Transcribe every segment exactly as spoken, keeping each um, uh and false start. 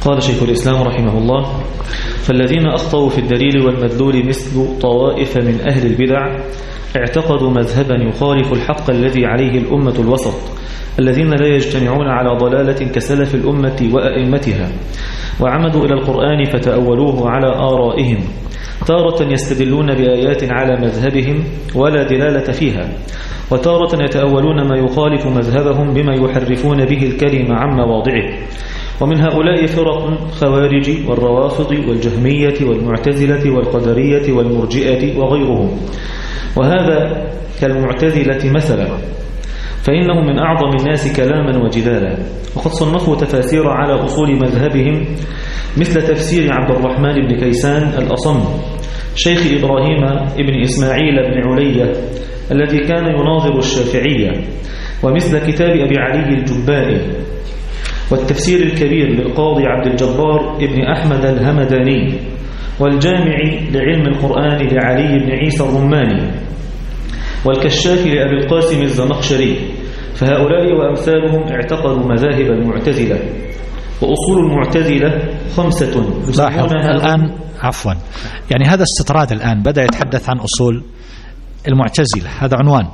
قال شيخ الإسلام رحمه الله: فالذين أخطأوا في الدليل والمدلول مثل طوائف من أهل البدع اعتقدوا مذهبا يخالف الحق الذي عليه الأمة الوسط الذين لا يجتمعون على ضلالة كسلف الأمة وأئمتها، وعمدوا إلى القرآن فتأولوه على آرائهم، تارة يستدلون بآيات على مذهبهم ولا دلالة فيها، وتارة يتأولون ما يخالف مذهبهم بما يحرفون به الكلمة عن مواضعه. ومن هؤلاء فرق خوارج والروافض والجهمية والمعتزلة والقدرية والمرجئة وغيرهم، وهذا كالمعتزلة مثلا، فإنهم من أعظم الناس كلاما وجدالا، وقد صنفوا تفاسير على أصول مذهبهم مثل تفسير عبد الرحمن بن كيسان الأصم شيخ إبراهيم ابن إسماعيل بن علية الذي كان يناظر الشافعية، ومثل كتاب أبي علي الجبائي، والتفسير الكبير للقاضي عبد الجبار ابن أحمد الهمداني، والجامع لعلم القرآن لعلي بن عيسى الرماني، والكشاف لأبي القاسم الزمخشري. فهؤلاء وأمثالهم اعتقدوا مذاهب المعتزلة، وأصول المعتزلة خمسة. لاحظ الآن عفوا يعني هذا استطراد الآن بدأ يتحدث عن أصول المعتزلة، هذا عنوان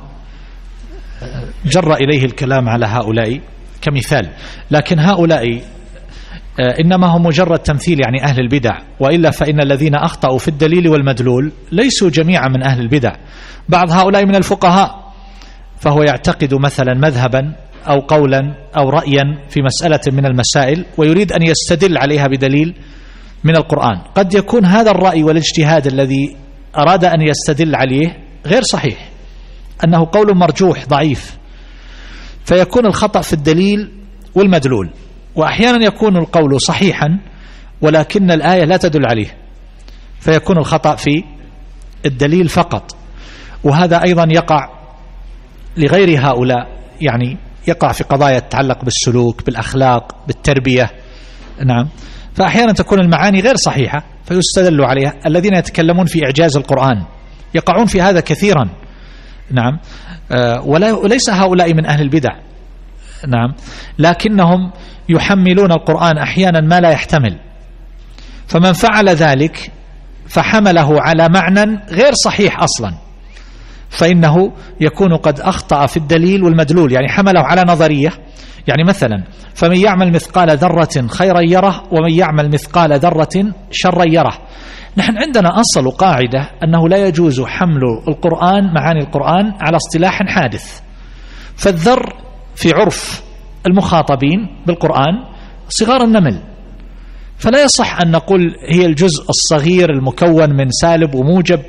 جر إليه الكلام على هؤلاء كمثال، لكن هؤلاء إنما هم مجرد تمثيل يعني أهل البدع، وإلا فإن الذين أخطأوا في الدليل والمدلول ليسوا جميعا من أهل البدع. بعض هؤلاء من الفقهاء فهو يعتقد مثلا مذهبا أو قولا أو رأيا في مسألة من المسائل ويريد أن يستدل عليها بدليل من القرآن. قد يكون هذا الرأي والاجتهاد الذي أراد أن يستدل عليه غير صحيح، أنه قول مرجوح ضعيف، فيكون الخطأ في الدليل والمدلول. وأحيانا يكون القول صحيحا ولكن الآية لا تدل عليه، فيكون الخطأ في الدليل فقط. وهذا أيضا يقع لغير هؤلاء، يعني يقع في قضايا تتعلق بالسلوك، بالأخلاق، بالتربية. نعم، فأحيانا تكون المعاني غير صحيحة فيستدل عليها. الذين يتكلمون في إعجاز القرآن يقعون في هذا كثيرا. نعم، آه وليس هؤلاء من أهل البدع. نعم، لكنهم يحملون القرآن أحيانا ما لا يحتمل، فمن فعل ذلك فحمله على معنى غير صحيح أصلا، فإنه يكون قد أخطأ في الدليل والمدلول، يعني حمله على نظرية. يعني مثلا فمن يعمل مثقال ذرة خيرا يره ومن يعمل مثقال ذرة شرا يره. نحن عندنا أصل وقاعدة أنه لا يجوز حمل القرآن، معاني القرآن، على اصطلاح حادث. فالذر في عرف المخاطبين بالقرآن صغار النمل، فلا يصح أن نقول هي الجزء الصغير المكون من سالب وموجب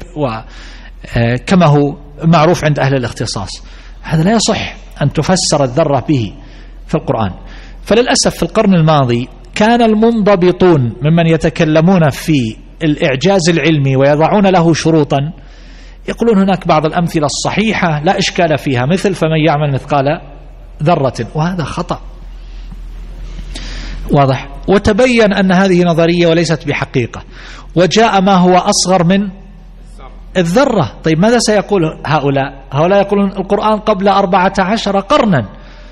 وكما هو معروف عند أهل الاختصاص. هذا لا يصح أن تفسر الذرة به في القرآن. فللأسف في القرن الماضي كان المنضبطون ممن يتكلمون في الإعجاز العلمي ويضعون له شروطا يقولون هناك بعض الأمثلة الصحيحة لا إشكال فيها، مثل فمن يعمل مثقال ذرة، وهذا خطأ واضح. وتبين أن هذه نظرية وليست بحقيقة، وجاء ما هو أصغر من الذرة. طيب ماذا سيقول هؤلاء؟ هؤلاء يقولون القرآن قبل أربعة عشر قرنا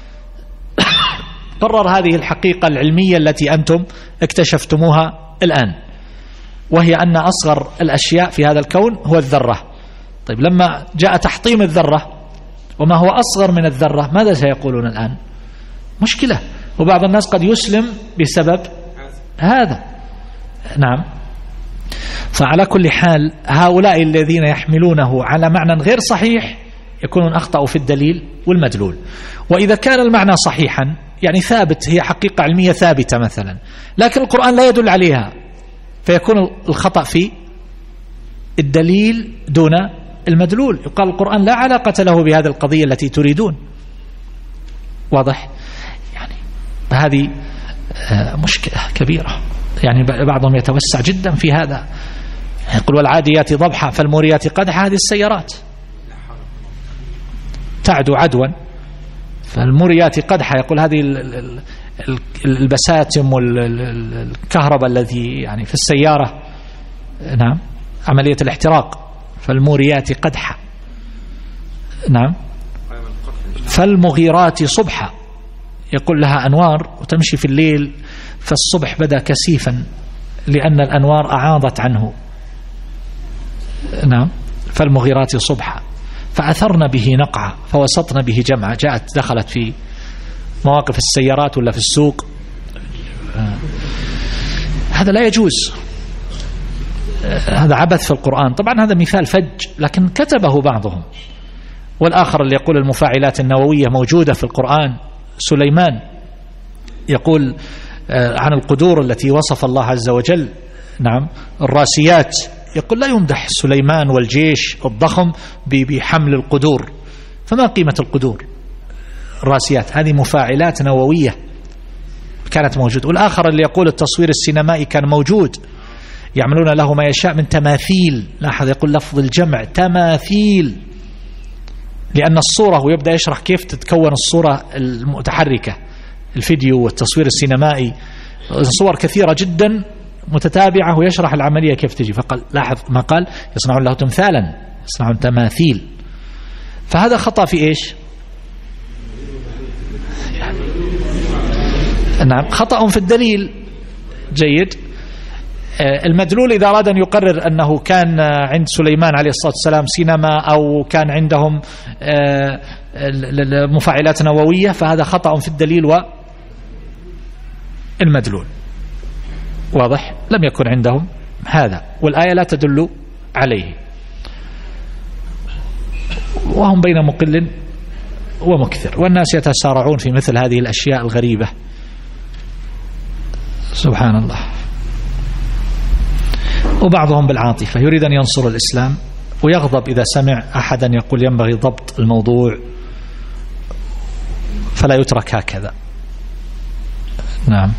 قرر هذه الحقيقة العلمية التي أنتم اكتشفتموها الآن، وهي أن أصغر الأشياء في هذا الكون هو الذرة. طيب لما جاء تحطيم الذرة وما هو أصغر من الذرة، ماذا سيقولون الآن؟ مشكلة. وبعض الناس قد يسلم بسبب هذا. نعم، فعلى كل حال هؤلاء الذين يحملونه على معنى غير صحيح يكونون أخطأوا في الدليل والمدلول. وإذا كان المعنى صحيحا يعني ثابت، هي حقيقة علمية ثابتة مثلا، لكن القرآن لا يدل عليها، فيكون الخطأ في الدليل دون المدلول. يقال القرآن لا علاقة له بهذه القضية التي تريدون. واضح؟ يعني هذه مشكلة كبيرة، يعني بعضهم يتوسع جدا في هذا، يقول والعاديات ضبحا فالموريات قدحا. هذه السيارات تعدو عدوا فالموريات قدحا، يقول هذه البساتم والكهرباء الذي يعني في السيارة، نعم، عملية الاحتراق، فالموريات قدحا. نعم، فالمغيرات صبحا، يقول لها أنوار وتمشي في الليل فالصبح بدا كسيفا لأن الأنوار أعاضت عنه. نعم. فالمغيرات صبحا فأثرن به نقعا فوسطن به جمعا. جاءت دخلت في مواقف السيارات ولا في السوق. هذا لا يجوز، هذا عبث في القرآن. طبعا هذا مثال فج لكن كتبه بعضهم. والآخر اللي يقول المفاعلات النووية موجودة في القرآن، سليمان يقول عن القدور التي وصف الله عز وجل، نعم، الراسيات، يقول لا يمدح سليمان والجيش الضخم بحمل القدور، فما قيمة القدور؟ الراسيات هذه مفاعلات نووية كانت موجودة. والآخر اللي يقول التصوير السينمائي كان موجود، يعملون له ما يشاء من تماثيل. لاحظ يقول لفظ الجمع تماثيل، لأن الصورة، ويبدأ يشرح كيف تتكون الصورة المتحركة، الفيديو والتصوير السينمائي، صور كثيرة جدا متتابعة، ويشرح العملية كيف تجي. فقال لاحظ ما قال يصنعون له تمثالا، يصنعون تماثيل. فهذا خطأ في إيش؟ نعم، خطأ في الدليل. جيد. المدلول إذا أراد أن يقرر أنه كان عند سليمان عليه الصلاة والسلام سينما أو كان عندهم مفاعلات نووية، فهذا خطأ في الدليل والمدلول. واضح؟ لم يكن عندهم هذا، والآية لا تدل عليه، وهم بين مقل ومكثر، والناس يتسارعون في مثل هذه الأشياء الغريبة. سبحان الله. وبعضهم بالعاطفة يريد أن ينصر الإسلام ويغضب إذا سمع أحدا يقول ينبغي ضبط الموضوع، فلا يترك هكذا. نعم.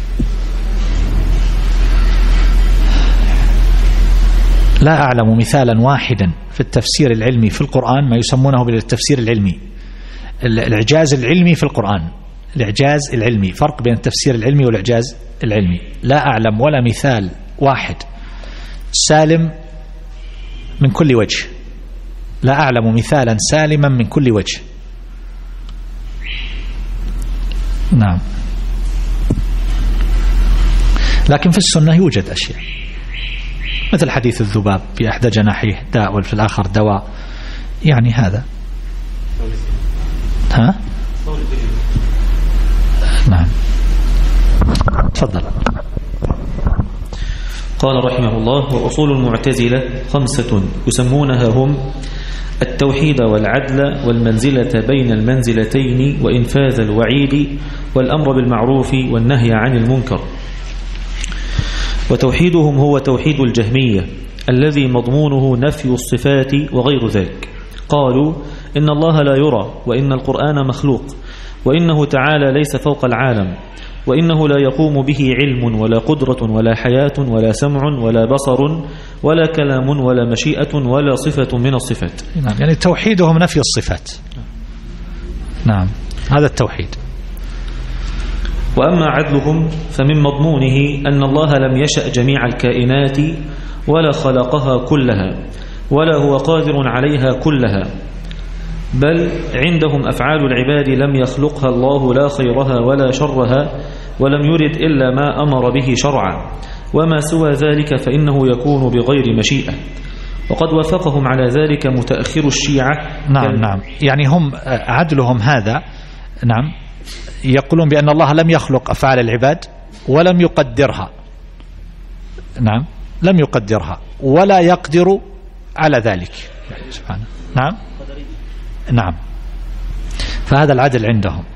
لا أعلم مثالا واحدا في التفسير العلمي في القرآن، ما يسمونه بالتفسير العلمي، الإعجاز العلمي في القرآن. الإعجاز العلمي، فرق بين التفسير العلمي والإعجاز العلمي. لا أعلم ولا مثال واحد سالم من كل وجه، لا أعلم مثالا سالما من كل وجه. نعم. لكن في السنة يوجد أشياء مثل حديث الذباب في أحدى جناحيه داء وفي الآخر دواء، يعني هذا. ها؟ نعم. تفضل. قال رحمه الله: وأصول المعتزلة خمسة يسمونها هم التوحيد والعدل والمنزلة بين المنزلتين وإنفاذ الوعيد والأمر بالمعروف والنهي عن المنكر. وتوحيدهم هو توحيد الجهمية الذي مضمونه نفي الصفات وغير ذلك. قالوا إن الله لا يرى، وإن القرآن مخلوق، وإنه تعالى ليس فوق العالم، وإنه لا يقوم به علم ولا قدرة ولا حياة ولا سمع ولا بصر ولا كلام ولا مشيئة ولا صفة من الصفات. نعم، يعني توحيدهم نفي الصفات. نعم، هذا التوحيد. وأما عدلهم فمن مضمونه أن الله لم يشأ جميع الكائنات ولا خلقها كلها ولا هو قادر عليها كلها، بل عندهم أفعال العباد لم يخلقها الله لا خيرها ولا شرها، ولم يرد إلا ما أمر به شرعا، وما سوى ذلك فإنه يكون بغير مشيئة. وقد وافقهم على ذلك متأخر الشيعة. نعم نعم، يعني هم عدلهم هذا. نعم، يقولون بأن الله لم يخلق أفعال العباد ولم يقدرها. نعم، لم يقدرها ولا يقدر على ذلك سبحانه. نعم نعم، فهذا العدل عندهم.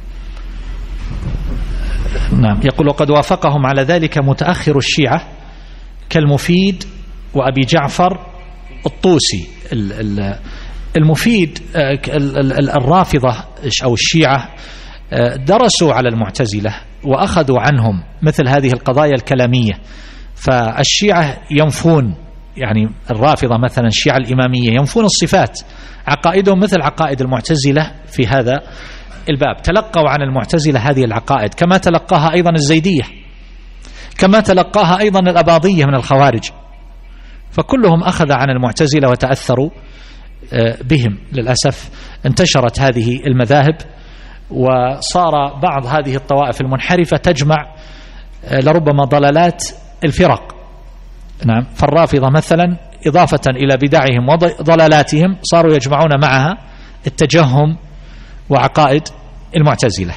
نعم، يقول وقد وافقهم على ذلك متأخر الشيعة كالمفيد وأبي جعفر الطوسي. المفيد الرافضة أو الشيعة درسوا على المعتزلة وأخذوا عنهم مثل هذه القضايا الكلامية، فالشيعة ينفون، يعني الرافضة مثلا الشيعة الإمامية ينفون الصفات، عقائدهم مثل عقائد المعتزلة في هذا الباب. تلقوا عن المعتزلة هذه العقائد كما تلقاها أيضا الزيدية، كما تلقاها أيضا الأباضية من الخوارج، فكلهم أخذ عن المعتزلة وتأثروا بهم. للأسف انتشرت هذه المذاهب، وصار بعض هذه الطوائف المنحرفة تجمع لربما ضلالات الفرق. نعم. فالرافضة مثلا إضافة إلى بدعهم وضلالاتهم صاروا يجمعون معها التجهم وعقائد المعتزلة.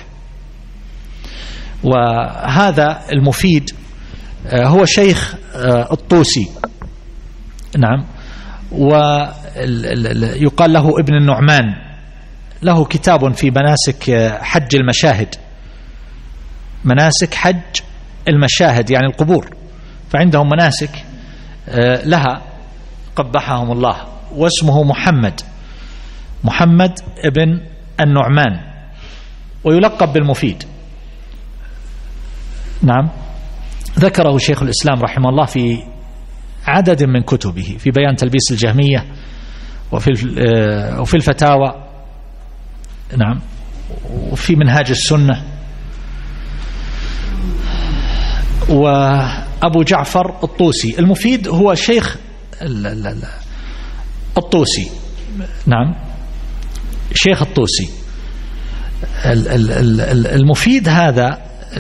وهذا المفيد هو شيخ الطوسي. نعم. ويقال له ابن النعمان، له كتاب في مناسك حج المشاهد، مناسك حج المشاهد يعني القبور، فعندهم مناسك لها قبحهم الله، واسمه محمد محمد ابن النعمان، ويلقب بالمفيد. نعم. ذكره شيخ الإسلام رحمه الله في عدد من كتبه، في بيان تلبيس الجهمية وفي وفي الفتاوى. نعم. وفي منهاج السنة. وأبو جعفر الطوسي المفيد هو شيخ الطوسي. نعم. شيخ الطوسي المفيد هذا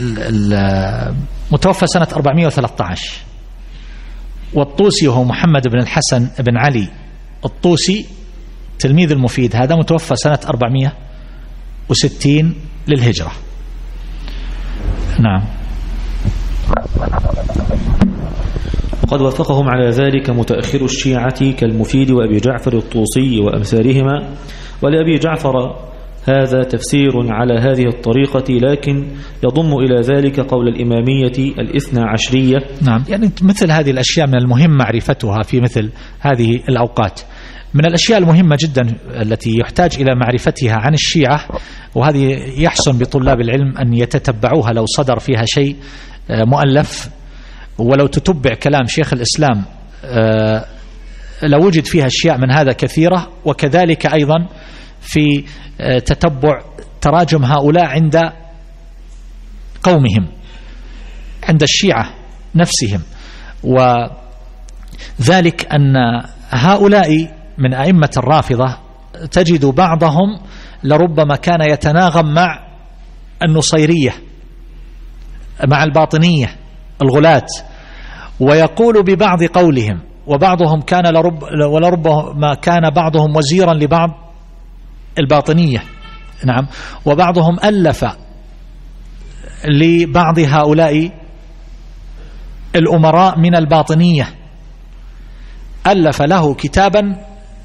متوفى سنة أربعمائة وثلاثة عشر، والطوسي هو محمد بن الحسن بن علي الطوسي تلميذ المفيد هذا متوفى سنة أربعمائة وستين للهجرة. نعم. وقد وافقهم على ذلك متأخر الشيعة كالمفيد وأبي جعفر الطوسي وأمثالهما. ولأبي جعفر هذا تفسير على هذه الطريقة، لكن يضم إلى ذلك قول الإمامية الاثنى عشرية. نعم. يعني مثل هذه الأشياء من المهم معرفتها في مثل هذه الأوقات. من الأشياء المهمة جدا التي يحتاج إلى معرفتها عن الشيعة، وهذه يحسن بطلاب العلم أن يتتبعوها لو صدر فيها شيء مؤلف، ولو تتبع كلام شيخ الإسلام لو وجد فيها أشياء من هذا كثيرة. وكذلك أيضا في تتبع تراجم هؤلاء عند قومهم، عند الشيعة نفسهم. وذلك أن هؤلاء من أئمة الرافضة تجد بعضهم لربما كان يتناغم مع النصيرية، مع الباطنية الغلاة، ويقول ببعض قولهم، وبعضهم كان لرب ولربما كان بعضهم وزيرا لبعض الباطنية. نعم. وبعضهم ألف لبعض هؤلاء الأمراء من الباطنية، ألف له كتابا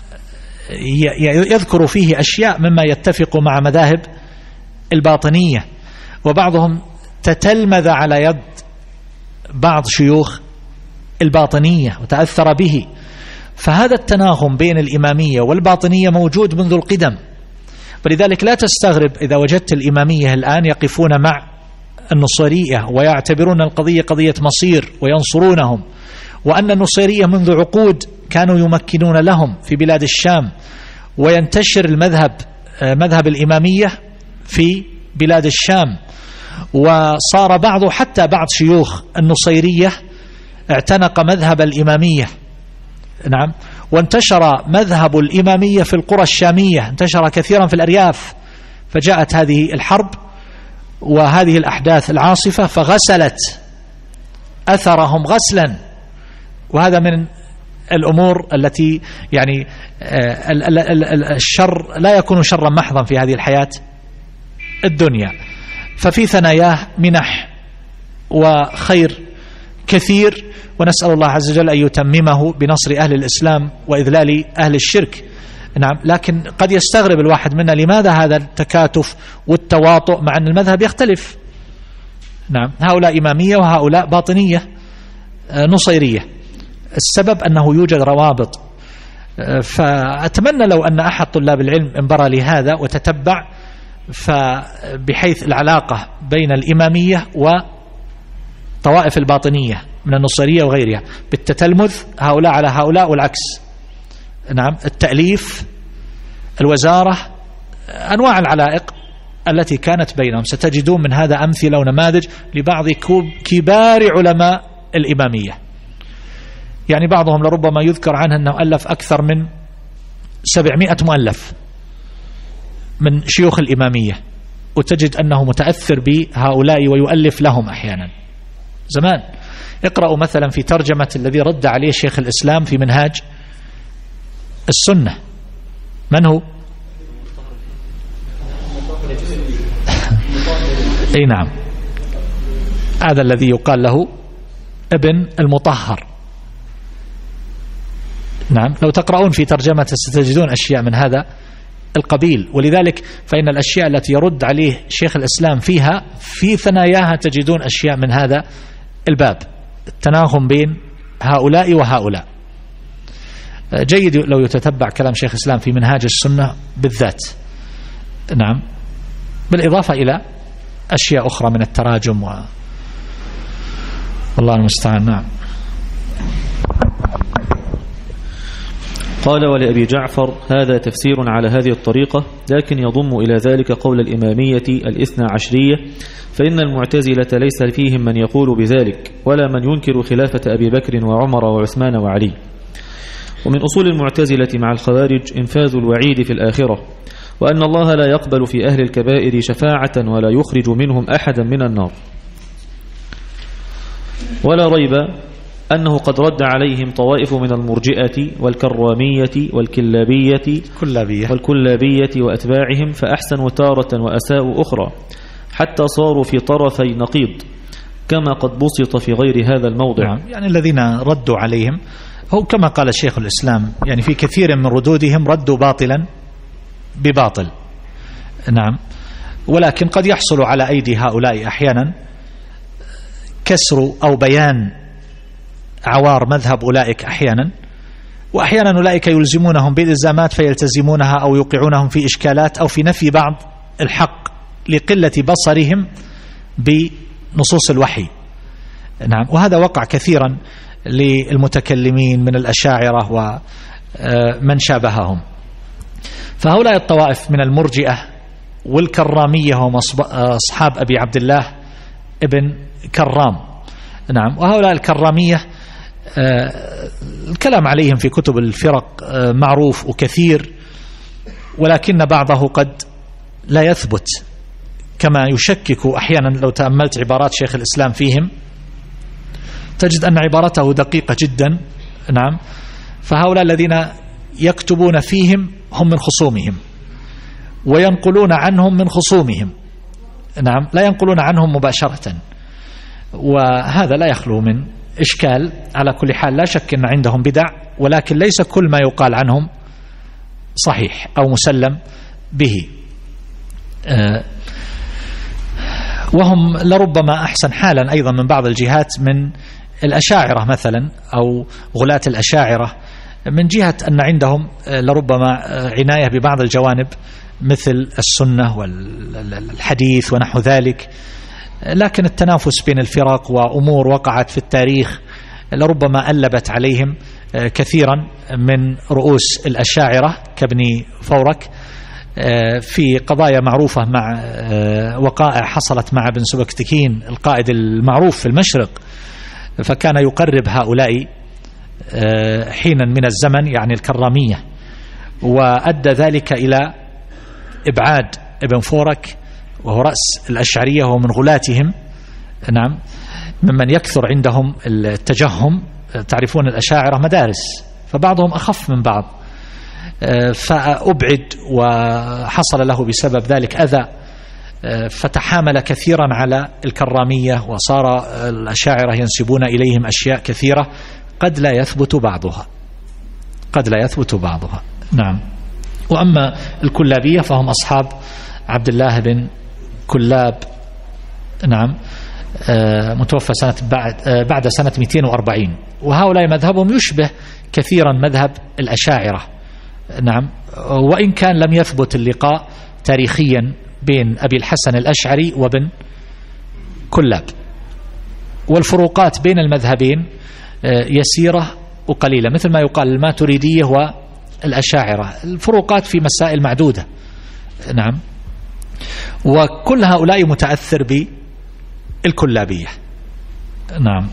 يذكر فيه أشياء مما يتفق مع مذاهب الباطنية. وبعضهم تتلمذ على يد بعض شيوخ الباطنية وتأثر به. فهذا التناغم بين الإمامية والباطنية موجود منذ القدم، ولذلك لا تستغرب إذا وجدت الإمامية الآن يقفون مع النصيرية ويعتبرون القضية قضية مصير وينصرونهم، وأن النصيرية منذ عقود كانوا يمكنون لهم في بلاد الشام، وينتشر المذهب مذهب الإمامية في بلاد الشام. وصار بعض حتى بعض شيوخ النصيرية اعتنق مذهب الإمامية. نعم. وانتشر مذهب الإمامية في القرى الشامية، انتشر كثيرا في الأرياف. فجاءت هذه الحرب وهذه الأحداث العاصفة فغسلت أثرهم غسلا. وهذا من الأمور التي يعني الشر لا يكون شرا محضا في هذه الحياة الدنيا. ففي ثناياه منح وخير كثير، ونسأل الله عز وجل أن يتممه بنصر أهل الإسلام وإذلال أهل الشرك. نعم. لكن قد يستغرب الواحد منا لماذا هذا التكاتف والتواطؤ مع أن المذهب يختلف. نعم. هؤلاء إمامية وهؤلاء باطنية نصيرية. السبب أنه يوجد روابط. فأتمنى لو أن أحد طلاب العلم انبرى لهذا وتتبع، فبحيث العلاقة بين الإمامية وطوائف الباطنية من النصيرية وغيرها بالتتلمذ هؤلاء على هؤلاء والعكس. نعم. التأليف، الوزارة، أنواع العلائق التي كانت بينهم، ستجدون من هذا أمثلة ونماذج لبعض كبار علماء الإمامية. يعني بعضهم لربما يذكر عنه أنه ألف أكثر من سبعمائة مؤلف من شيوخ الإمامية، وتجد أنه متأثر بهؤلاء ويؤلف لهم أحيانا. زمان. اقرأوا مثلا في ترجمة الذي رد عليه شيخ الإسلام في منهاج السنة، من هو؟ اي نعم، هذا الذي يقال له ابن المطهر. نعم، لو تقرؤون في ترجمة ستجدون أشياء من هذا القبيل. ولذلك فإن الأشياء التي يرد عليه شيخ الإسلام فيها في ثناياها تجدون أشياء من هذا الباب، التناغم بين هؤلاء وهؤلاء. جيد لو يتتبع كلام شيخ الإسلام في منهاج السنة بالذات. نعم، بالإضافة إلى أشياء أخرى من التراجم و... والله المستعان. نعم. قال: ولأبي جعفر هذا تفسير على هذه الطريقة، لكن يضم إلى ذلك قول الإمامية الاثنى عشرية، فإن المعتزلة ليس فيهم من يقول بذلك ولا من ينكر خلافة أبي بكر وعمر وعثمان وعلي. ومن أصول المعتزلة مع الخوارج إنفاذ الوعيد في الآخرة، وأن الله لا يقبل في أهل الكبائر شفاعة ولا يخرج منهم أحدا من النار. ولا ريب أنه قد رد عليهم طوائف من المرجئة والكرامية والكلابية كلابية والكلابية وأتباعهم، فأحسنوا تارة وأساءوا أخرى، حتى صاروا في طرفي نقيض، كما قد بسط في غير هذا الموضع. نعم، يعني الذين ردوا عليهم هو كما قال الشيخ الإسلام، يعني في كثير من ردودهم ردوا باطلا بباطل. نعم، ولكن قد يحصل على أيدي هؤلاء أحيانا كسر أو بيان عوار مذهب أولئك أحيانا، وأحيانا أولئك يلزمونهم بالإلزامات فيلتزمونها أو يوقعونهم في إشكالات أو في نفي بعض الحق لقلة بصرهم بنصوص الوحي. نعم، وهذا وقع كثيرا للمتكلمين من الأشاعرة ومن شابههم. فهؤلاء الطوائف من المرجئة والكرامية هم أصحاب أبي عبد الله ابن كرام. نعم، وهؤلاء الكرامية الكلام عليهم في كتب الفرق معروف وكثير، ولكن بعضه قد لا يثبت، كما يشكك أحيانا. لو تأملت عبارات شيخ الإسلام فيهم تجد أن عبارته دقيقة جدا. نعم، فهؤلاء الذين يكتبون فيهم هم من خصومهم وينقلون عنهم من خصومهم. نعم، لا ينقلون عنهم مباشرة، وهذا لا يخلو من إشكال. على كل حال لا شك أن عندهم بدع، ولكن ليس كل ما يقال عنهم صحيح أو مسلم به. أه وهم لربما أحسن حالا أيضا من بعض الجهات من الأشاعرة مثلا أو غلاة الأشاعرة، من جهة أن عندهم لربما عناية ببعض الجوانب مثل السنة والحديث ونحو ذلك، لكن التنافس بين الفرق وأمور وقعت في التاريخ لربما ألبت عليهم كثيرا من رؤوس الأشاعرة كابن فورك في قضايا معروفة، مع وقائع حصلت مع ابن سبكتكين القائد المعروف في المشرق، فكان يقرب هؤلاء حينا من الزمن يعني الكرامية، وأدى ذلك إلى إبعاد ابن فورك وهو رأس الأشعرية وهو من غلاتهم. نعم، ممن يكثر عندهم التجهم. تعرفون الأشاعرة مدارس، فبعضهم أخف من بعض، فأبعد وحصل له بسبب ذلك أذى، فتحامل كثيرا على الكرامية، وصار الأشاعرة ينسبون إليهم أشياء كثيرة قد لا يثبت بعضها قد لا يثبت بعضها. نعم، وأما الكلابية فهم أصحاب عبد الله بن كلاب. نعم، متوفى سنة بعد بعد سنة مئتين وأربعين، وهؤلاء مذهبهم يشبه كثيرا مذهب الأشاعرة. نعم، وإن كان لم يثبت اللقاء تاريخيا بين أبي الحسن الأشعري وابن كلاب، والفروقات بين المذهبين يسيرة وقليلة، مثل ما يقال الماتريدية والأشاعرة، الفروقات في مسائل معدودة. نعم، وكل هؤلاء متأثر بالكلابية. نعم.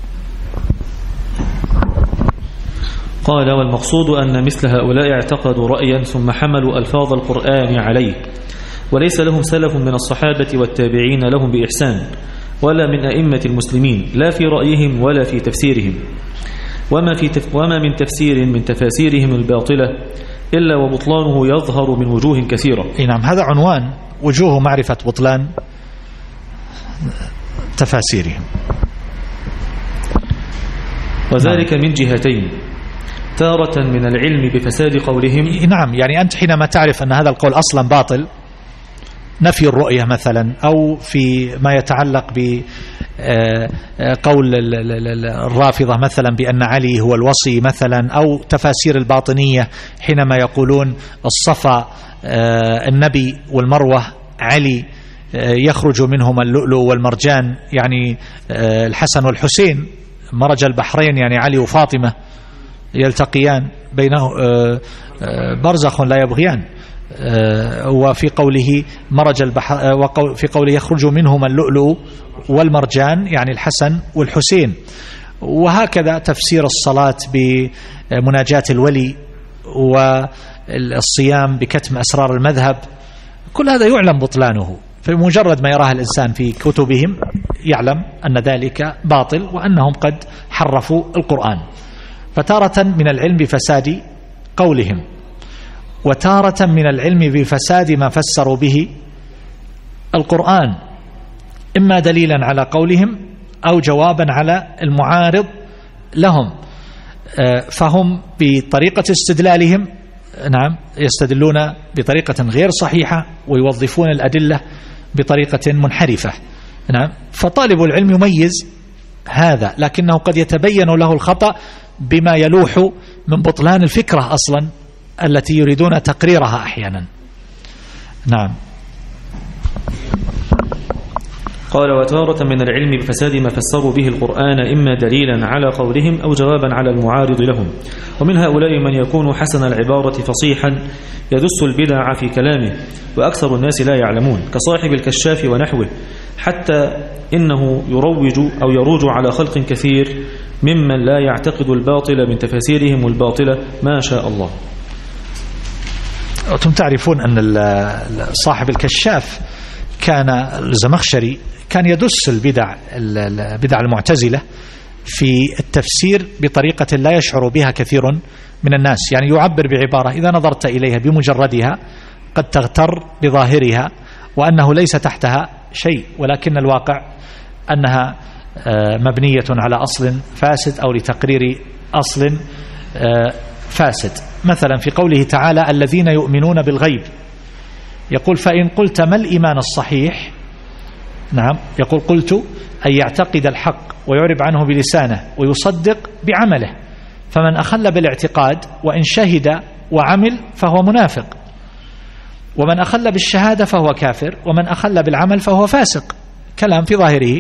قال: والمقصود أن مثل هؤلاء اعتقدوا رأيا ثم حملوا ألفاظ القرآن عليه، وليس لهم سلف من الصحابة والتابعين لهم بإحسان، ولا من أئمة المسلمين، لا في رأيهم ولا في تفسيرهم، وما, في تف وما من تفسير من تفاسيرهم الباطلة إلا وبطلانه يظهر من وجوه كثيرة. نعم، هذا عنوان وجوه معرفة بطلان تفاسيرهم، وذلك نعم. من جهتين: تارة من العلم بفساد قولهم. نعم، يعني أنت حينما تعرف أن هذا القول أصلا باطل، نفي الرؤية مثلا، أو في ما يتعلق بقول الرافضة مثلا بأن علي هو الوصي مثلا، أو تفاسير الباطنية حينما يقولون الصفا النبي والمروة علي يخرج منهما اللؤلؤ والمرجان، يعني الحسن والحسين مرج البحرين، يعني علي وفاطمة يلتقيان بينه برزخ لا يبغيان. وفي قوله مرج البحر، وفي قوله يخرج منهما اللؤلؤ والمرجان، يعني الحسن والحسين. وهكذا تفسير الصلاة بمناجاة الولي، والصيام بكتم أسرار المذهب، كل هذا يعلم بطلانه، فمجرد ما يراه الإنسان في كتبهم يعلم أن ذلك باطل وأنهم قد حرفوا القرآن. فتارة من العلم بفساد قولهم، وتارة من العلم بفساد ما فسروا به القرآن، إما دليلا على قولهم أو جوابا على المعارض لهم. فهم بطريقة استدلالهم نعم يستدلون بطريقة غير صحيحة، ويوظفون الأدلة بطريقة منحرفة. نعم، فطالب العلم يميز هذا، لكنه قد يتبين له الخطأ بما يلوح من بطلان الفكرة أصلا التي يريدون تقريرها أحيانا. نعم. قال: وتارة من العلم بفساد ما فسروا به القرآن، إما دليلا على قولهم أو جوابا على المعارض لهم. ومن هؤلاء من يكون حسن العبارة فصيحا يدس البدع في كلامه، وأكثر الناس لا يعلمون، كصاحب الكشاف ونحوه، حتى إنه يروج أو يروج على خلق كثير ممن لا يعتقد الباطل من تفاسيرهم الباطلة ما شاء الله. أنتم تعرفون أن صاحب الكشاف كان الزمخشري كان يدس البدع البدع المعتزلة في التفسير بطريقة لا يشعر بها كثير من الناس، يعني يعبر بعبارة إذا نظرت إليها بمجردها قد تغتر بظاهرها وأنه ليس تحتها شيء، ولكن الواقع أنها مبنية على أصل فاسد أو لتقرير أصل فاسد. مثلا في قوله تعالى: الذين يؤمنون بالغيب، يقول: فإن قلت ما الإيمان الصحيح؟ نعم، يقول: قلت أن يعتقد الحق ويعرب عنه بلسانه ويصدق بعمله، فمن أخل بالاعتقاد وإن شهد وعمل فهو منافق، ومن أخل بالشهادة فهو كافر، ومن أخل بالعمل فهو فاسق. كلام في ظاهره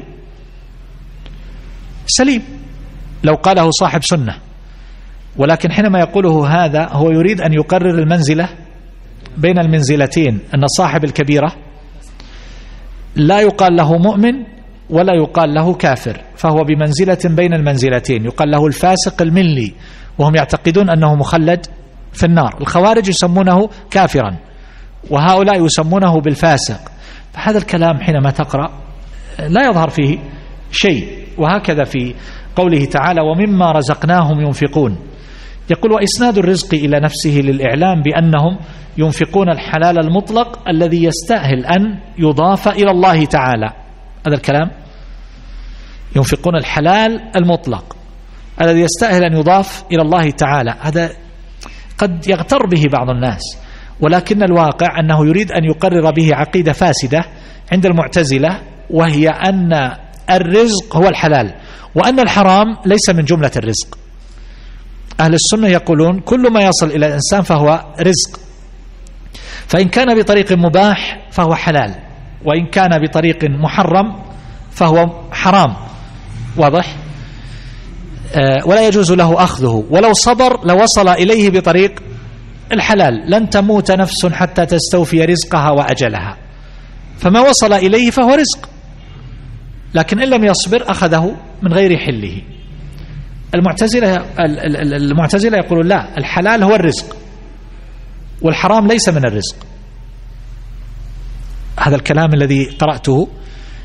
سليم لو قاله صاحب سنة، ولكن حينما يقوله هذا هو يريد أن يقرر المنزلة بين المنزلتين، أن صاحب الكبيرة لا يقال له مؤمن ولا يقال له كافر، فهو بمنزلة بين المنزلتين، يقال له الفاسق الملي، وهم يعتقدون أنه مخلد في النار. الخوارج يسمونه كافرا، وهؤلاء يسمونه بالفاسق. فهذا الكلام حينما تقرأ لا يظهر فيه شيء. وهكذا في قوله تعالى: ومما رزقناهم ينفقون، يقول: وإسناد الرزق إلى نفسه للإعلام بأنهم ينفقون الحلال المطلق الذي يستأهل أن يضاف إلى الله تعالى. هذا الكلام، ينفقون الحلال المطلق الذي يستأهل أن يضاف إلى الله تعالى، هذا قد يغتر به بعض الناس، ولكن الواقع أنه يريد أن يقرر به عقيدة فاسدة عند المعتزلة، وهي أن الرزق هو الحلال، وأن الحرام ليس من جملة الرزق. أهل السنة يقولون كل ما يصل إلى الإنسان فهو رزق، فإن كان بطريق مباح فهو حلال، وإن كان بطريق محرم فهو حرام. واضح؟ آه ولا يجوز له أخذه، ولو صبر لوصل إليه بطريق الحلال. لن تموت نفس حتى تستوفي رزقها وأجلها، فما وصل إليه فهو رزق، لكن إن لم يصبر أخذه من غير حله. المعتزلة المعتزلة يقولون لا، الحلال هو الرزق والحرام ليس من الرزق. هذا الكلام الذي قرأته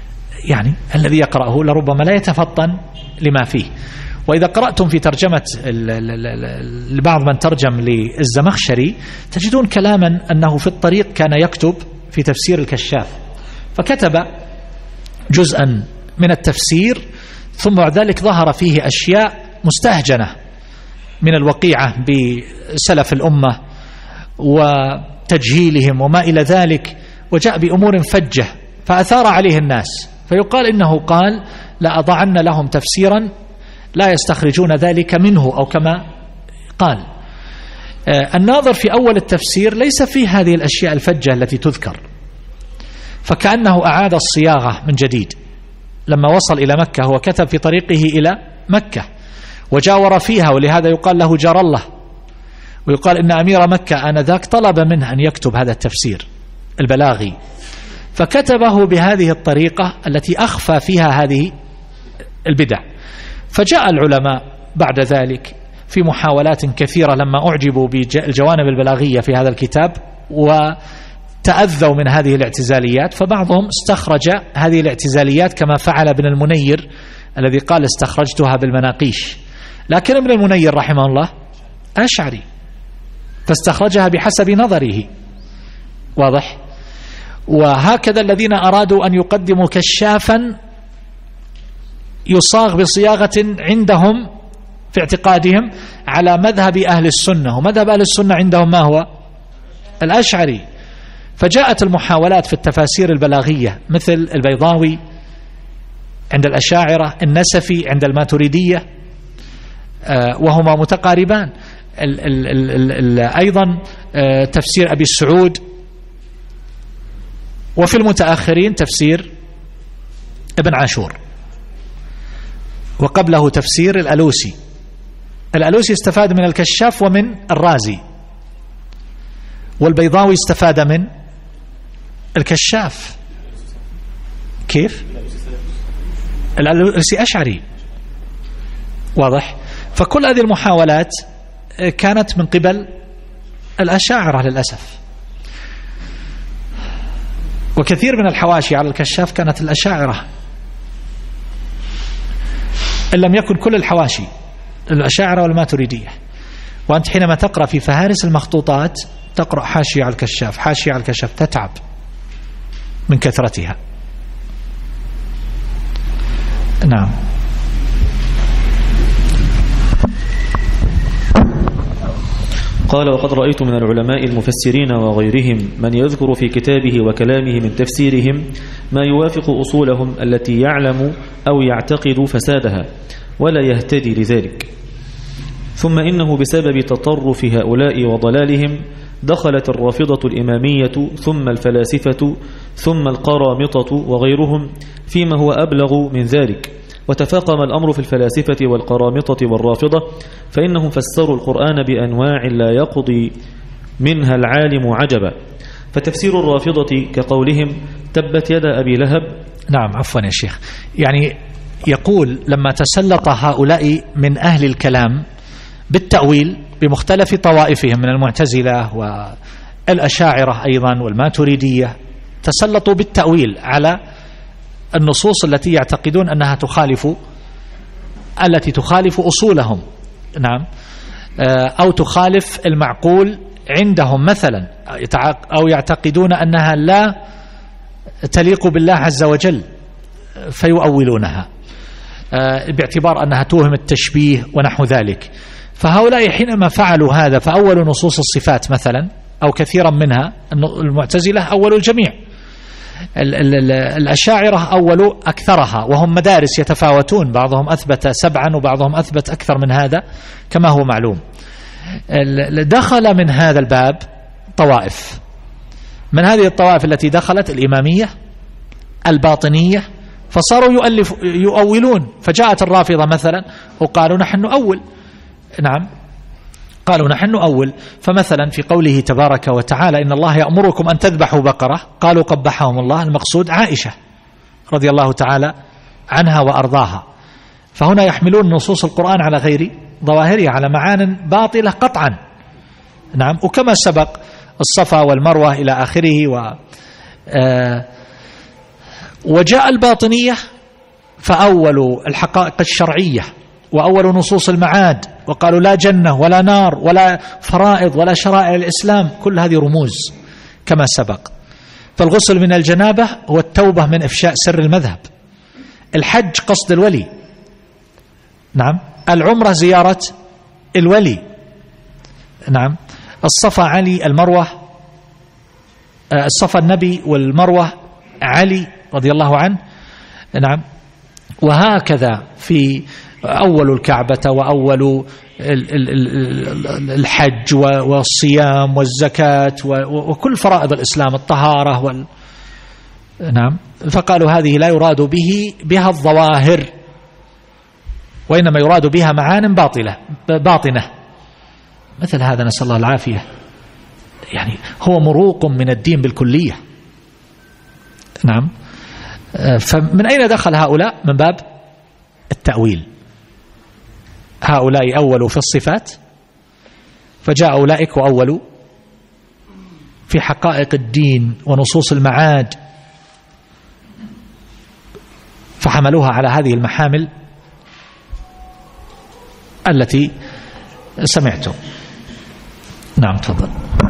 يعني الذي يقرأه لربما لا يتفطن لما فيه. وإذا قرأتم في ترجمة لبعض من ترجم للزمخشري تجدون كلاما أنه في الطريق كان يكتب في تفسير الكشاف، فكتب جزءا من التفسير ثم بعد ذلك ظهر فيه أشياء مستهجنة من الوقيعة بسلف الأمة وتجهيلهم وما إلى ذلك، وجاء بأمور فجة فأثار عليه الناس، فيقال إنه قال لأضعن لهم تفسيرا لا يستخرجون ذلك منه، أو كما قال. الناظر في أول التفسير ليس فيه هذه الأشياء الفجة التي تذكر، فكأنه أعاد الصياغة من جديد. لما وصل إلى مكة هو كتب في طريقه إلى مكة وجاور فيها، ولهذا يقال له جار الله، ويقال إن أمير مكة آنذاك طلب منه أن يكتب هذا التفسير البلاغي، فكتبه بهذه الطريقة التي أخفى فيها هذه البدع. فجاء العلماء بعد ذلك في محاولات كثيرة لما أعجبوا بالجوانب البلاغية في هذا الكتاب وتأذوا من هذه الاعتزاليات، فبعضهم استخرج هذه الاعتزاليات كما فعل ابن المنير الذي قال استخرجتها بالمناقيش، لكن ابن المنير رحمه الله أشعري فاستخرجها بحسب نظره، واضح. وهكذا الذين أرادوا أن يقدموا كشافا يصاغ بصياغة عندهم في اعتقادهم على مذهب أهل السنة، ومذهب أهل السنة عندهم ما هو الأشعري. فجاءت المحاولات في التفاسير البلاغية مثل البيضاوي عند الأشاعرة، النسفي عند الماتريدية، وهما متقاربان. ال ال ال ال أيضا تفسير أبي السعود، وفي المتأخرين تفسير ابن عاشور، وقبله تفسير الألوسي. الألوسي استفاد من الكشاف ومن الرازي، والبيضاوي استفاد من الكشاف. كيف؟ الألوسي أشعري، واضح. فكل هذه المحاولات كانت من قبل الأشاعرة للأسف، وكثير من الحواشي على الكشاف كانت الأشاعرة، إن لم يكن كل الحواشي الأشاعرة والماتريدية. وأنت حينما تقرأ في فهارس المخطوطات تقرأ حاشية على الكشاف، حاشية على الكشاف، تتعب من كثرتها. نعم. قال: وقد رأيت من العلماء المفسرين وغيرهم من يذكر في كتابه وكلامه من تفسيرهم ما يوافق أصولهم التي يعلم أو يعتقد فسادها ولا يهتدي لذلك. ثم إنه بسبب تطرف هؤلاء وضلالهم دخلت الرافضة الإمامية ثم الفلاسفة ثم القرامطة وغيرهم فيما هو أبلغ من ذلك، وتفاقم الأمر في الفلاسفة والقرامطة والرافضة، فإنهم فسروا القرآن بأنواع لا يقضي منها العالم عجبا. فتفسير الرافضة كقولهم تبت يد أبي لهب. نعم، عفوا يا شيخ. يعني يقول لما تسلط هؤلاء من أهل الكلام بالتأويل بمختلف طوائفهم من المعتزلة والأشاعرة أيضا والماتريدية، تسلطوا بالتأويل على النصوص التي يعتقدون أنها تخالف التي تخالف أصولهم، نعم، أو تخالف المعقول عندهم مثلا، أو يعتقدون أنها لا تليق بالله عز وجل فيؤولونها باعتبار أنها توهم التشبيه ونحو ذلك. فهؤلاء حينما فعلوا هذا فأولوا نصوص الصفات مثلا أو كثيرا منها، المعتزلة أولوا الجميع، الأشاعرة أولوا أكثرها، وهم مدارس يتفاوتون، بعضهم أثبت سبعا وبعضهم أثبت أكثر من هذا كما هو معلوم. دخل من هذا الباب طوائف، من هذه الطوائف التي دخلت الإمامية الباطنية، فصاروا يؤلف يؤولون. فجاءت الرافضة مثلا وقالوا نحن نؤول، نعم، قالوا نحن نؤول. فمثلا في قوله تبارك وتعالى إن الله يأمركم أن تذبحوا بقرة، قالوا قبحهم الله، المقصود عائشة رضي الله تعالى عنها وأرضاها. فهنا يحملون نصوص القرآن على غير ظواهرها، على معان باطلة قطعا، نعم. وكما سبق الصفا والمروة إلى آخره، و وجاء الباطنية فأولوا الحقائق الشرعية وأول نصوص المعاد وقالوا لا جنة ولا نار ولا فرائض ولا شرائع الإسلام، كل هذه رموز كما سبق. فالغسل من الجنابة هو التوبة من إفشاء سر المذهب، الحج قصد الولي، نعم، العمرة زيارة الولي، نعم، الصفا علي، المروة الصفا النبي والمروة علي رضي الله عنه، نعم. وهكذا في أول الكعبة وأول الحج والصيام والزكاة وكل فرائض الإسلام، الطهارة وال... نعم. فقالوا هذه لا يراد به بها الظواهر، وإنما يراد بها معان باطلة باطنة. مثل هذا نسأل الله العافية، يعني هو مروق من الدين بالكلية، نعم. فمن أين دخل هؤلاء؟ من باب التأويل. هؤلاء أولوا في الصفات، فجاء أولئك وأولوا في حقائق الدين ونصوص المعاد، فحملوها على هذه المحامل التي سمعتم. نعم تفضل.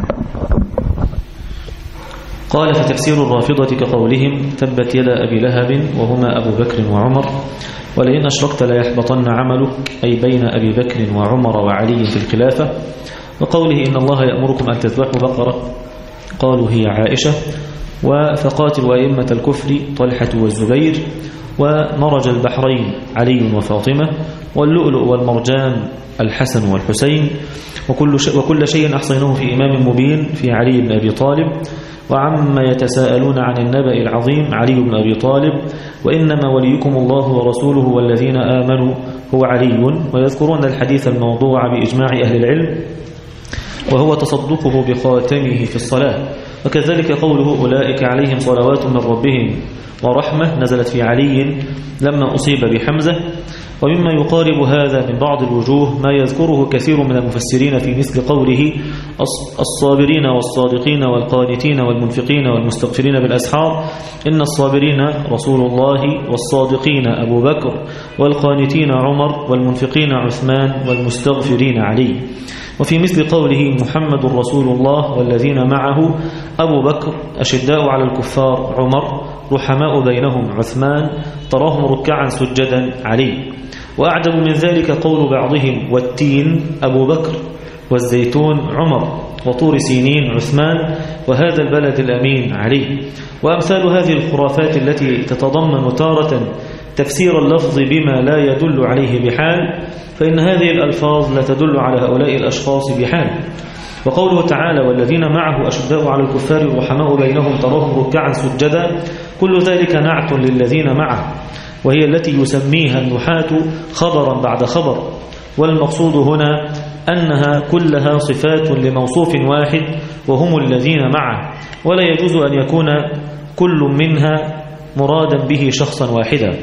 قال: في تفسير الرافضة كقولهم تبت يدا أبي لهب وهما أبو بكر وعمر ولئن أشركت ليحبطن عملك، أي بين أبي بكر وعمر وعلي في الخلافة. وقوله إن الله يأمركم أن تذبحوا بقرة، قالوا هي عائشة. وفقاتل أئمة الكفر طلحة والزبير، ومرج البحرين علي وفاطمة، واللؤلؤ والمرجان الحسن والحسين، وكل, وكل شيء أحصيناه في إمام مبين في علي بن أبي طالب. وعما يتساءلون عن النبأ العظيم علي بن أبي طالب، وإنما وليكم الله ورسوله والذين آمنوا هو علي. ويذكرون الحديث الموضوع بإجماع أهل العلم، وهو تصدقه بخاتمه في الصلاة. وكذلك قوله أولئك عليهم صلوات من ربهم ورحمة، نزلت في علي لما أصيب بحمزة. ومما يقارب هذا من بعض الوجوه ما يذكره كثير من المفسرين في مثل قوله الصابرين والصادقين والقانتين والمنفقين والمستغفرين بالأسحار، إن الصابرين رسول الله، والصادقين أبو بكر، والقانتين عمر، والمنفقين عثمان، والمستغفرين علي. وفي مثل قوله محمد رسول الله والذين معه أبو بكر، أشداء على الكفار عمر، رحماء بينهم عثمان، تراهم ركعا سجدا علي. وأعجب من ذلك قول بعضهم والتين أبو بكر، والزيتون عمر، وطور سينين عثمان، وهذا البلد الأمين علي. وأمثال هذه الخرافات التي تتضمن تارة تفسير اللفظ بما لا يدل عليه بحال، فإن هذه الألفاظ لا تدل على هؤلاء الأشخاص بحال. وقوله تعالى والذين معه أشداء على الكفار رحماء بينهم تراهم ركعا سجدا، كل ذلك نعت للذين معه، وهي التي يسميها النحاة خبرا بعد خبر. والمقصود هنا أنها كلها صفات لموصوف واحد وهم الذين معه، ولا يجوز أن يكون كل منها مرادا به شخصا واحدا.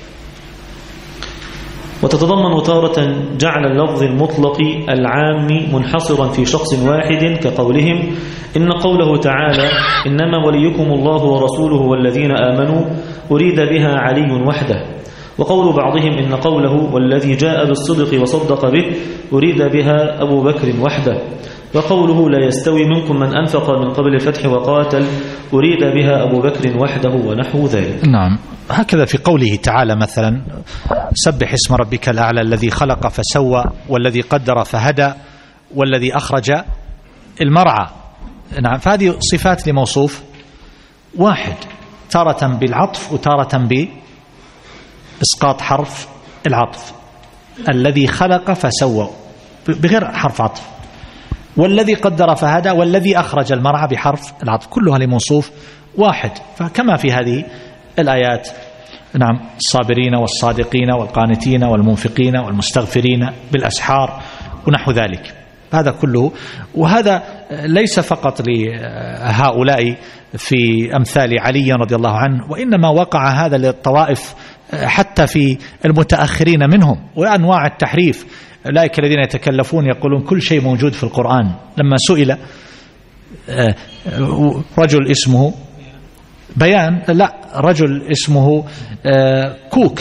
وتتضمن تارة جعل اللفظ المطلق العام منحصرا في شخص واحد كقولهم إن قوله تعالى إنما وليكم الله ورسوله والذين آمنوا أريد بها علي وحده. وقول بعضهم إن قوله والذي جاء بالصدق وصدق به أريد بها أبو بكر وحده. وقوله لا يستوي منكم من أنفق من قبل الفتح وقاتل أريد بها أبو بكر وحده ونحو ذلك. نعم، هكذا في قوله تعالى مثلا سبح اسم ربك الأعلى الذي خلق فسوى والذي قدر فهدى والذي أخرج المرعى. نعم، فهذه صفات لموصوف واحد، تارة بالعطف وتارة بإسقاط حرف العطف. الذي خلق فسوى بغير حرف عطف، والذي قدر فهدى، والذي أخرج المرعى بحرف العطف، كلها لموصوف واحد. فكما في هذه الآيات، نعم، الصابرين والصادقين والقانتين والمنفقين والمستغفرين بالأسحار ونحو ذلك، هذا كله. وهذا ليس فقط لهؤلاء في أمثال علي رضي الله عنه، وإنما وقع هذا للطوائف حتى في المتأخرين منهم، وأنواع التحريف. أولئك الذين يتكلفون يقولون كل شيء موجود في القرآن. لما سئل رجل اسمه بيان، لا، رجل اسمه كوك،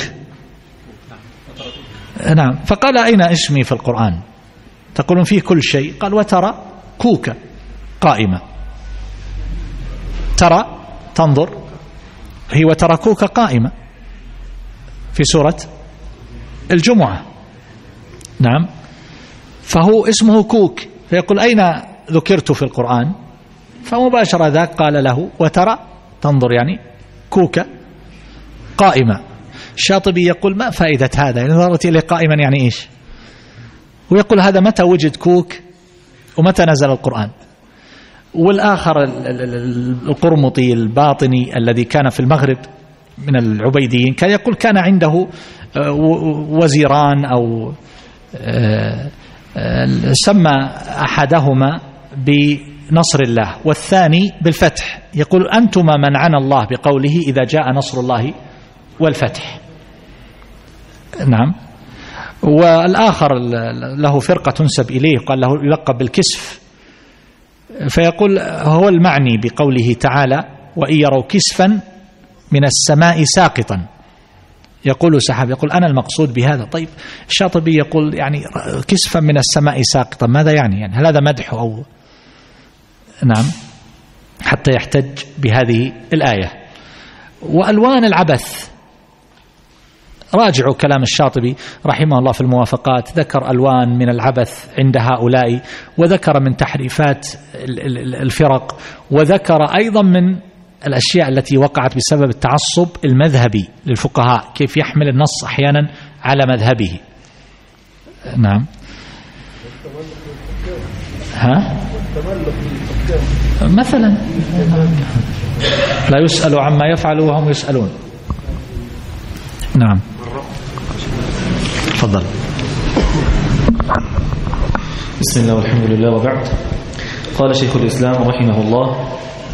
نعم، فقال أين اسمي في القرآن؟ تقولون فيه كل شيء. قال وترى كوك قائمة. ترى تنظر، هي وترى كوك قائمة في سورة الجمعة، نعم، فهو اسمه كوك، فيقول أين ذكرت في القرآن؟ فمباشرة ذاك قال له وترى تنظر يعني كوك قائمة. الشاطبي يقول ما فائدة هذا؟ يعني نظرت إليه قائما يعني إيش؟ ويقول هذا متى وجد كوك ومتى نزل القرآن؟ والآخر القرمطي الباطني الذي كان في المغرب من العبيديين كان يقول كان عنده وزيران أو سمى أحدهما بنصر الله والثاني بالفتح، يقول أنتما منعنا الله بقوله إذا جاء نصر الله والفتح، نعم. والآخر له فرقة تنسب إليه قال له يلقب بالكسف، فيقول هو المعني بقوله تعالى وإن يروا كسفا من السماء ساقطا، يقول سحاب، يقول أنا المقصود بهذا. طيب الشاطبي يقول يعني كسفا من السماء ساقطا ماذا يعني؟ يعني هل هذا مدح أو نعم، حتى يحتج بهذه الآية. وألوان العبث، راجعوا كلام الشاطبي رحمه الله في الموافقات، ذكر ألوان من العبث عند هؤلاء، وذكر من تحريفات الفرق، وذكر أيضا من الأشياء التي وقعت بسبب التعصب المذهبي للفقهاء، كيف يحمل النص أحيانا على مذهبه، نعم. ها؟ مثلا لا يسأل عما يفعل وهم يسألون، نعم. تفضل. بسم الله والحمد لله وبعد. قال شيخ الإسلام رحمه الله: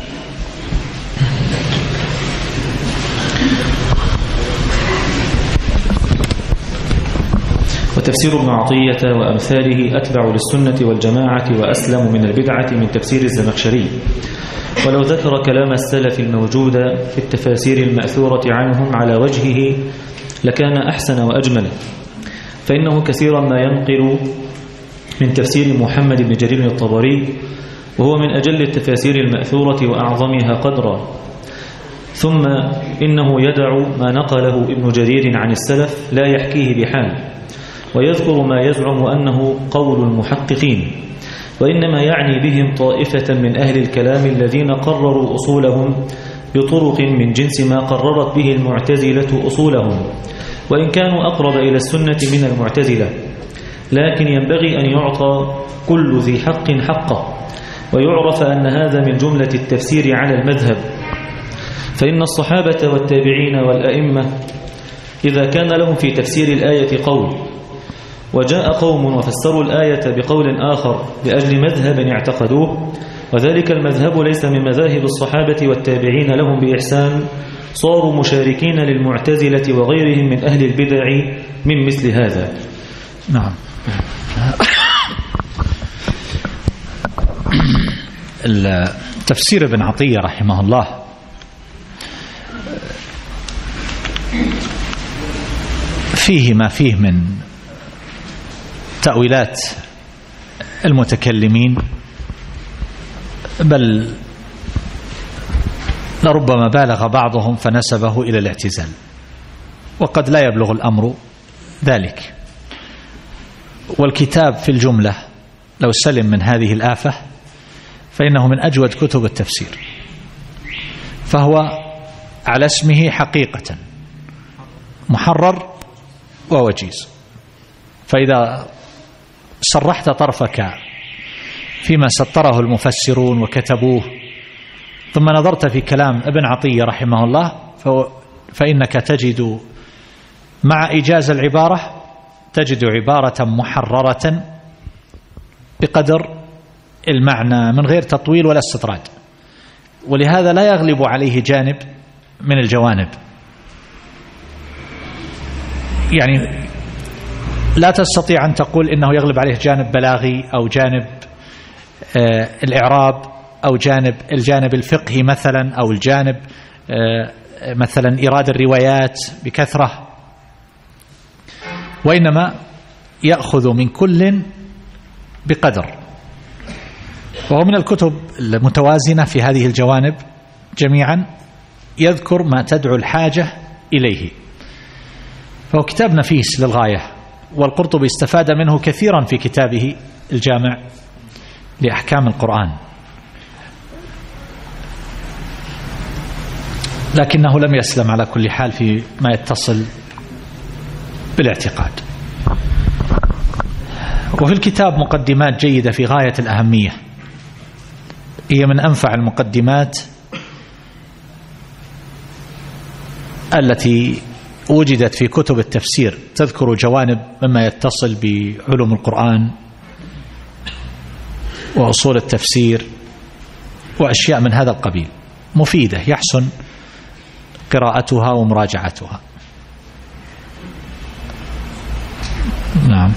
وتفسير ابن عطية وأمثاله أتبع للسنة والجماعة وأسلم من البدعة من تفسير الزمخشري. ولو ذكر كلام السلف الموجود في التفاسير المأثورة عنهم على وجهه لكان أحسن وأجمل، فإنه كثيرا ما ينقل من تفسير محمد بن جرير الطبري، وهو من أجل التفاسير المأثورة وأعظمها قدرا. ثم إنه يدع ما نقله ابن جرير عن السلف لا يحكيه بحال، ويذكر ما يزعم أنه قول المحققين، وإنما يعني بهم طائفة من أهل الكلام الذين قرروا أصولهم بطرق من جنس ما قررت به المعتزلة أصولهم، وإن كانوا أقرب إلى السنة من المعتزلة، لكن ينبغي أن يعطى كل ذي حق حقه، ويعرف أن هذا من جملة التفسير على المذهب. فإن الصحابة والتابعين والأئمة إذا كان لهم في تفسير الآية قول، وجاء قوم وفسروا الآية بقول آخر لأجل مذهب اعتقدوه، وذلك المذهب ليس من مذاهب الصحابة والتابعين لهم بإحسان، صاروا مشاركين للمعتزلة وغيرهم من أهل البدع من مثل هذا. نعم. التفسير ابن عطية رحمه الله فيه ما فيه من تأويلات المتكلمين، بل لربما بالغ بعضهم فنسبه إلى الاعتزال، وقد لا يبلغ الأمر ذلك. والكتاب في الجملة لو سلم من هذه الآفة فإنه من أجود كتب التفسير، فهو على اسمه حقيقة محرر ووجيز. فإذا سرحت طرفك فيما سطره المفسرون وكتبوه، ثم نظرت في كلام ابن عطية رحمه الله، فإنك تجد مع إيجاز العبارة تجد عبارة محررة بقدر المعنى من غير تطويل ولا استطراد، ولهذا لا يغلب عليه جانب من الجوانب. يعني لا تستطيع أن تقول إنه يغلب عليه جانب بلاغي أو جانب آه الإعراب أو جانب الجانب الفقهي مثلا أو الجانب آه مثلا إيراد الروايات بكثرة، وإنما يأخذ من كل بقدر. وهو من الكتب المتوازنة في هذه الجوانب جميعا، يذكر ما تدعو الحاجة إليه، فهو كتاب نفيس للغاية، والقرطبي استفاد منه كثيرا في كتابه الجامع لأحكام القرآن، لكنه لم يسلم على كل حال في ما يتصل بالاعتقاد. وفي الكتاب مقدمات جيدة في غاية الأهمية، هي من أنفع المقدمات التي وجدت في كتب التفسير، تذكر جوانب مما يتصل بعلوم القرآن وأصول التفسير وأشياء من هذا القبيل، مفيدة يحسن قراءتها ومراجعتها. نعم.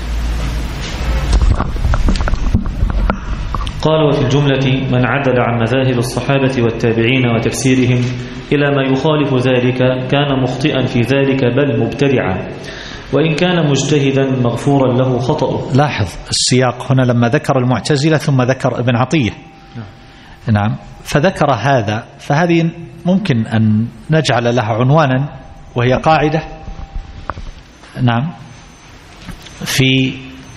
قال: وفي الجملة من عدل عن مذاهب الصحابة والتابعين وتفسيرهم إلى ما يخالف ذلك كان مخطئا في ذلك بل مبتدعا، وإن كان مجتهدا مغفورا له خطأه. لاحظ السياق هنا لما ذكر المعتزلة ثم ذكر ابن عطية. نعم. فذكر هذا، فهذه ممكن أن نجعل لها عنوانا، وهي قاعدة نعم في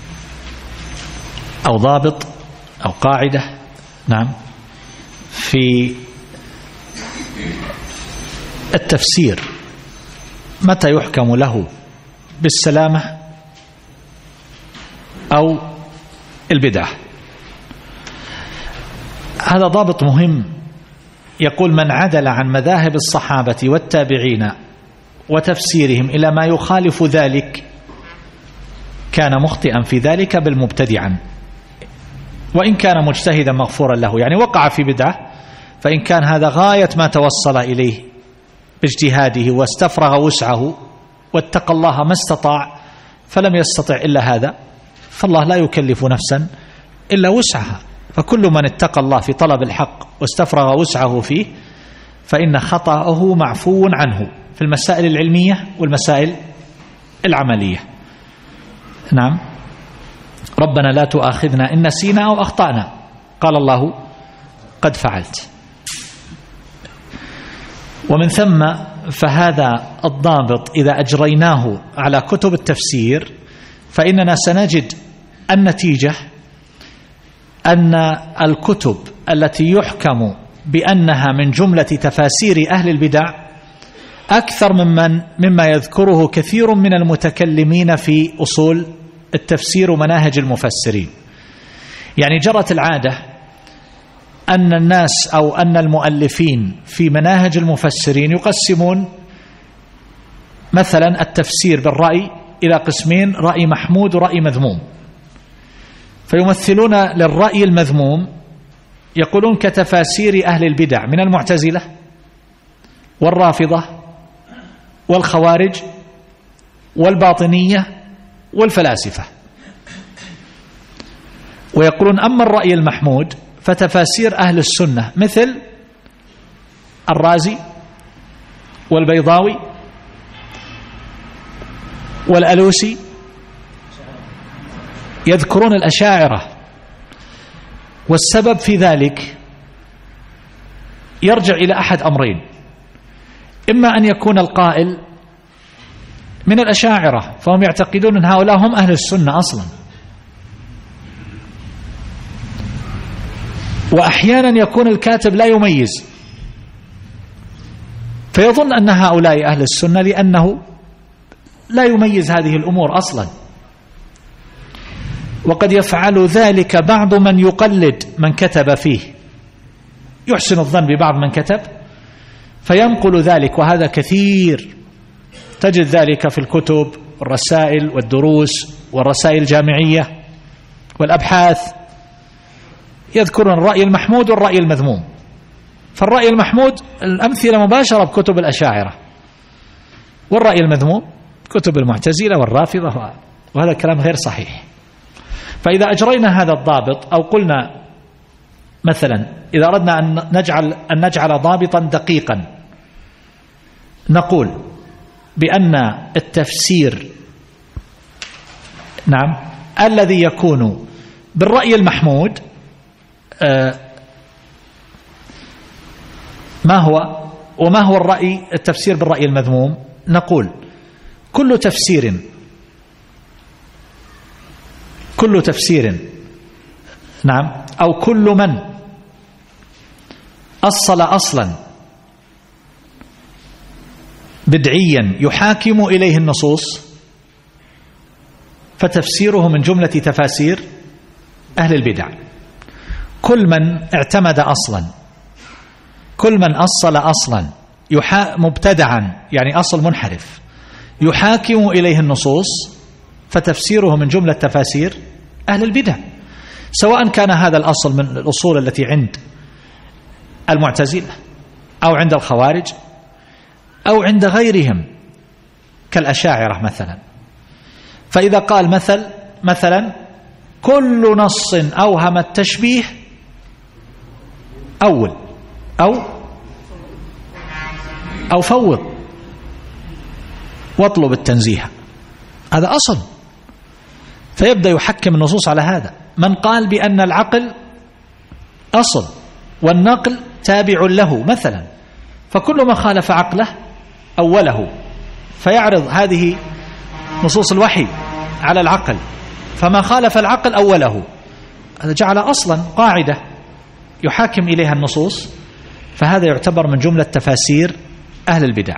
أو ضابط أو قاعدة نعم في التفسير، متى يحكم له بالسلامة أو البدعة. هذا ضابط مهم، يقول: من عدل عن مذاهب الصحابة والتابعين وتفسيرهم إلى ما يخالف ذلك كان مخطئا في ذلك بل مبتدعا، وإن كان مجتهدا مغفورا له. يعني وقع في بدعة، فإن كان هذا غاية ما توصل إليه باجتهاده واستفرغ وسعه واتقى الله ما استطاع، فلم يستطع إلا هذا، فالله لا يكلف نفسا إلا وسعها، فكل من اتقى الله في طلب الحق واستفرغ وسعه فيه فإن خطأه معفو عنه في المسائل العلمية والمسائل العملية. نعم. ربنا لا تؤاخذنا إن نسينا أو أخطأنا، قال الله قد فعلت. ومن ثم فهذا الضابط إذا أجريناه على كتب التفسير فإننا سنجد النتيجة أن الكتب التي يحكم بأنها من جملة تفاسير أهل البدع أكثر ممن مما يذكره كثير من المتكلمين في أصول التفسير ومناهج المفسرين. يعني جرت العادة أن الناس أو أن المؤلفين في مناهج المفسرين يقسمون مثلا التفسير بالرأي إلى قسمين: رأي محمود ورأي مذموم. فيمثلون للرأي المذموم يقولون كتفاسير أهل البدع من المعتزلة والرافضة والخوارج والباطنية والفلاسفة. ويقولون أما الرأي المحمود فتفاسير أهل السنة مثل الرازي والبيضاوي والألوسي، يذكرون الأشاعرة. والسبب في ذلك يرجع إلى أحد أمرين: إما أن يكون القائل من الأشاعرة فهم يعتقدون أن هؤلاء هم أهل السنة أصلا، وأحيانا يكون الكاتب لا يميز فيظن أن هؤلاء أهل السنة لأنه لا يميز هذه الأمور أصلا. وقد يفعل ذلك بعض من يقلد من كتب فيه، يحسن الظن ببعض من كتب فينقل ذلك، وهذا كثير، تجد ذلك في الكتب والرسائل والدروس والرسائل الجامعية والأبحاث، يذكرون الرأي المحمود والرأي المذموم. فالرأي المحمود الأمثلة مباشرة بكتب الأشاعرة، والرأي المذموم كتب المعتزلة والرافضة، وهذا الكلام غير صحيح. فإذا أجرينا هذا الضابط أو قلنا مثلا إذا أردنا أن نجعل, أن نجعل ضابطا دقيقا نقول بأن التفسير نعم الذي يكون بالرأي المحمود ما هو، وما هو الرأي التفسير بالرأي المذموم؟ نقول كل تفسير كل تفسير نعم أو كل من أصل أصلا بدعيا يحاكم إليه النصوص فتفسيره من جملة تفاسير أهل البدع. كل من اعتمد أصلا، كل من أصل أصلا مبتدعا يعني أصل منحرف يحاكم إليه النصوص فتفسيره من جملة تفاسير أهل البدع، سواء كان هذا الأصل من الأصول التي عند المعتزلة أو عند الخوارج أو عند غيرهم كالأشاعرة مثلا. فإذا قال مثل مثلا كل نص أوهم التشبيه أول أو أو فوض واطلب التنزيه، هذا أصل، فيبدأ يحكم النصوص على هذا. من قال بأن العقل أصل والنقل تابع له مثلا، فكل ما خالف عقله أوله، فيعرض هذه نصوص الوحي على العقل، فما خالف العقل أوله، هذا جعل أصلا قاعدة يحاكم إليها النصوص، فهذا يعتبر من جملة تفاسير أهل البدع.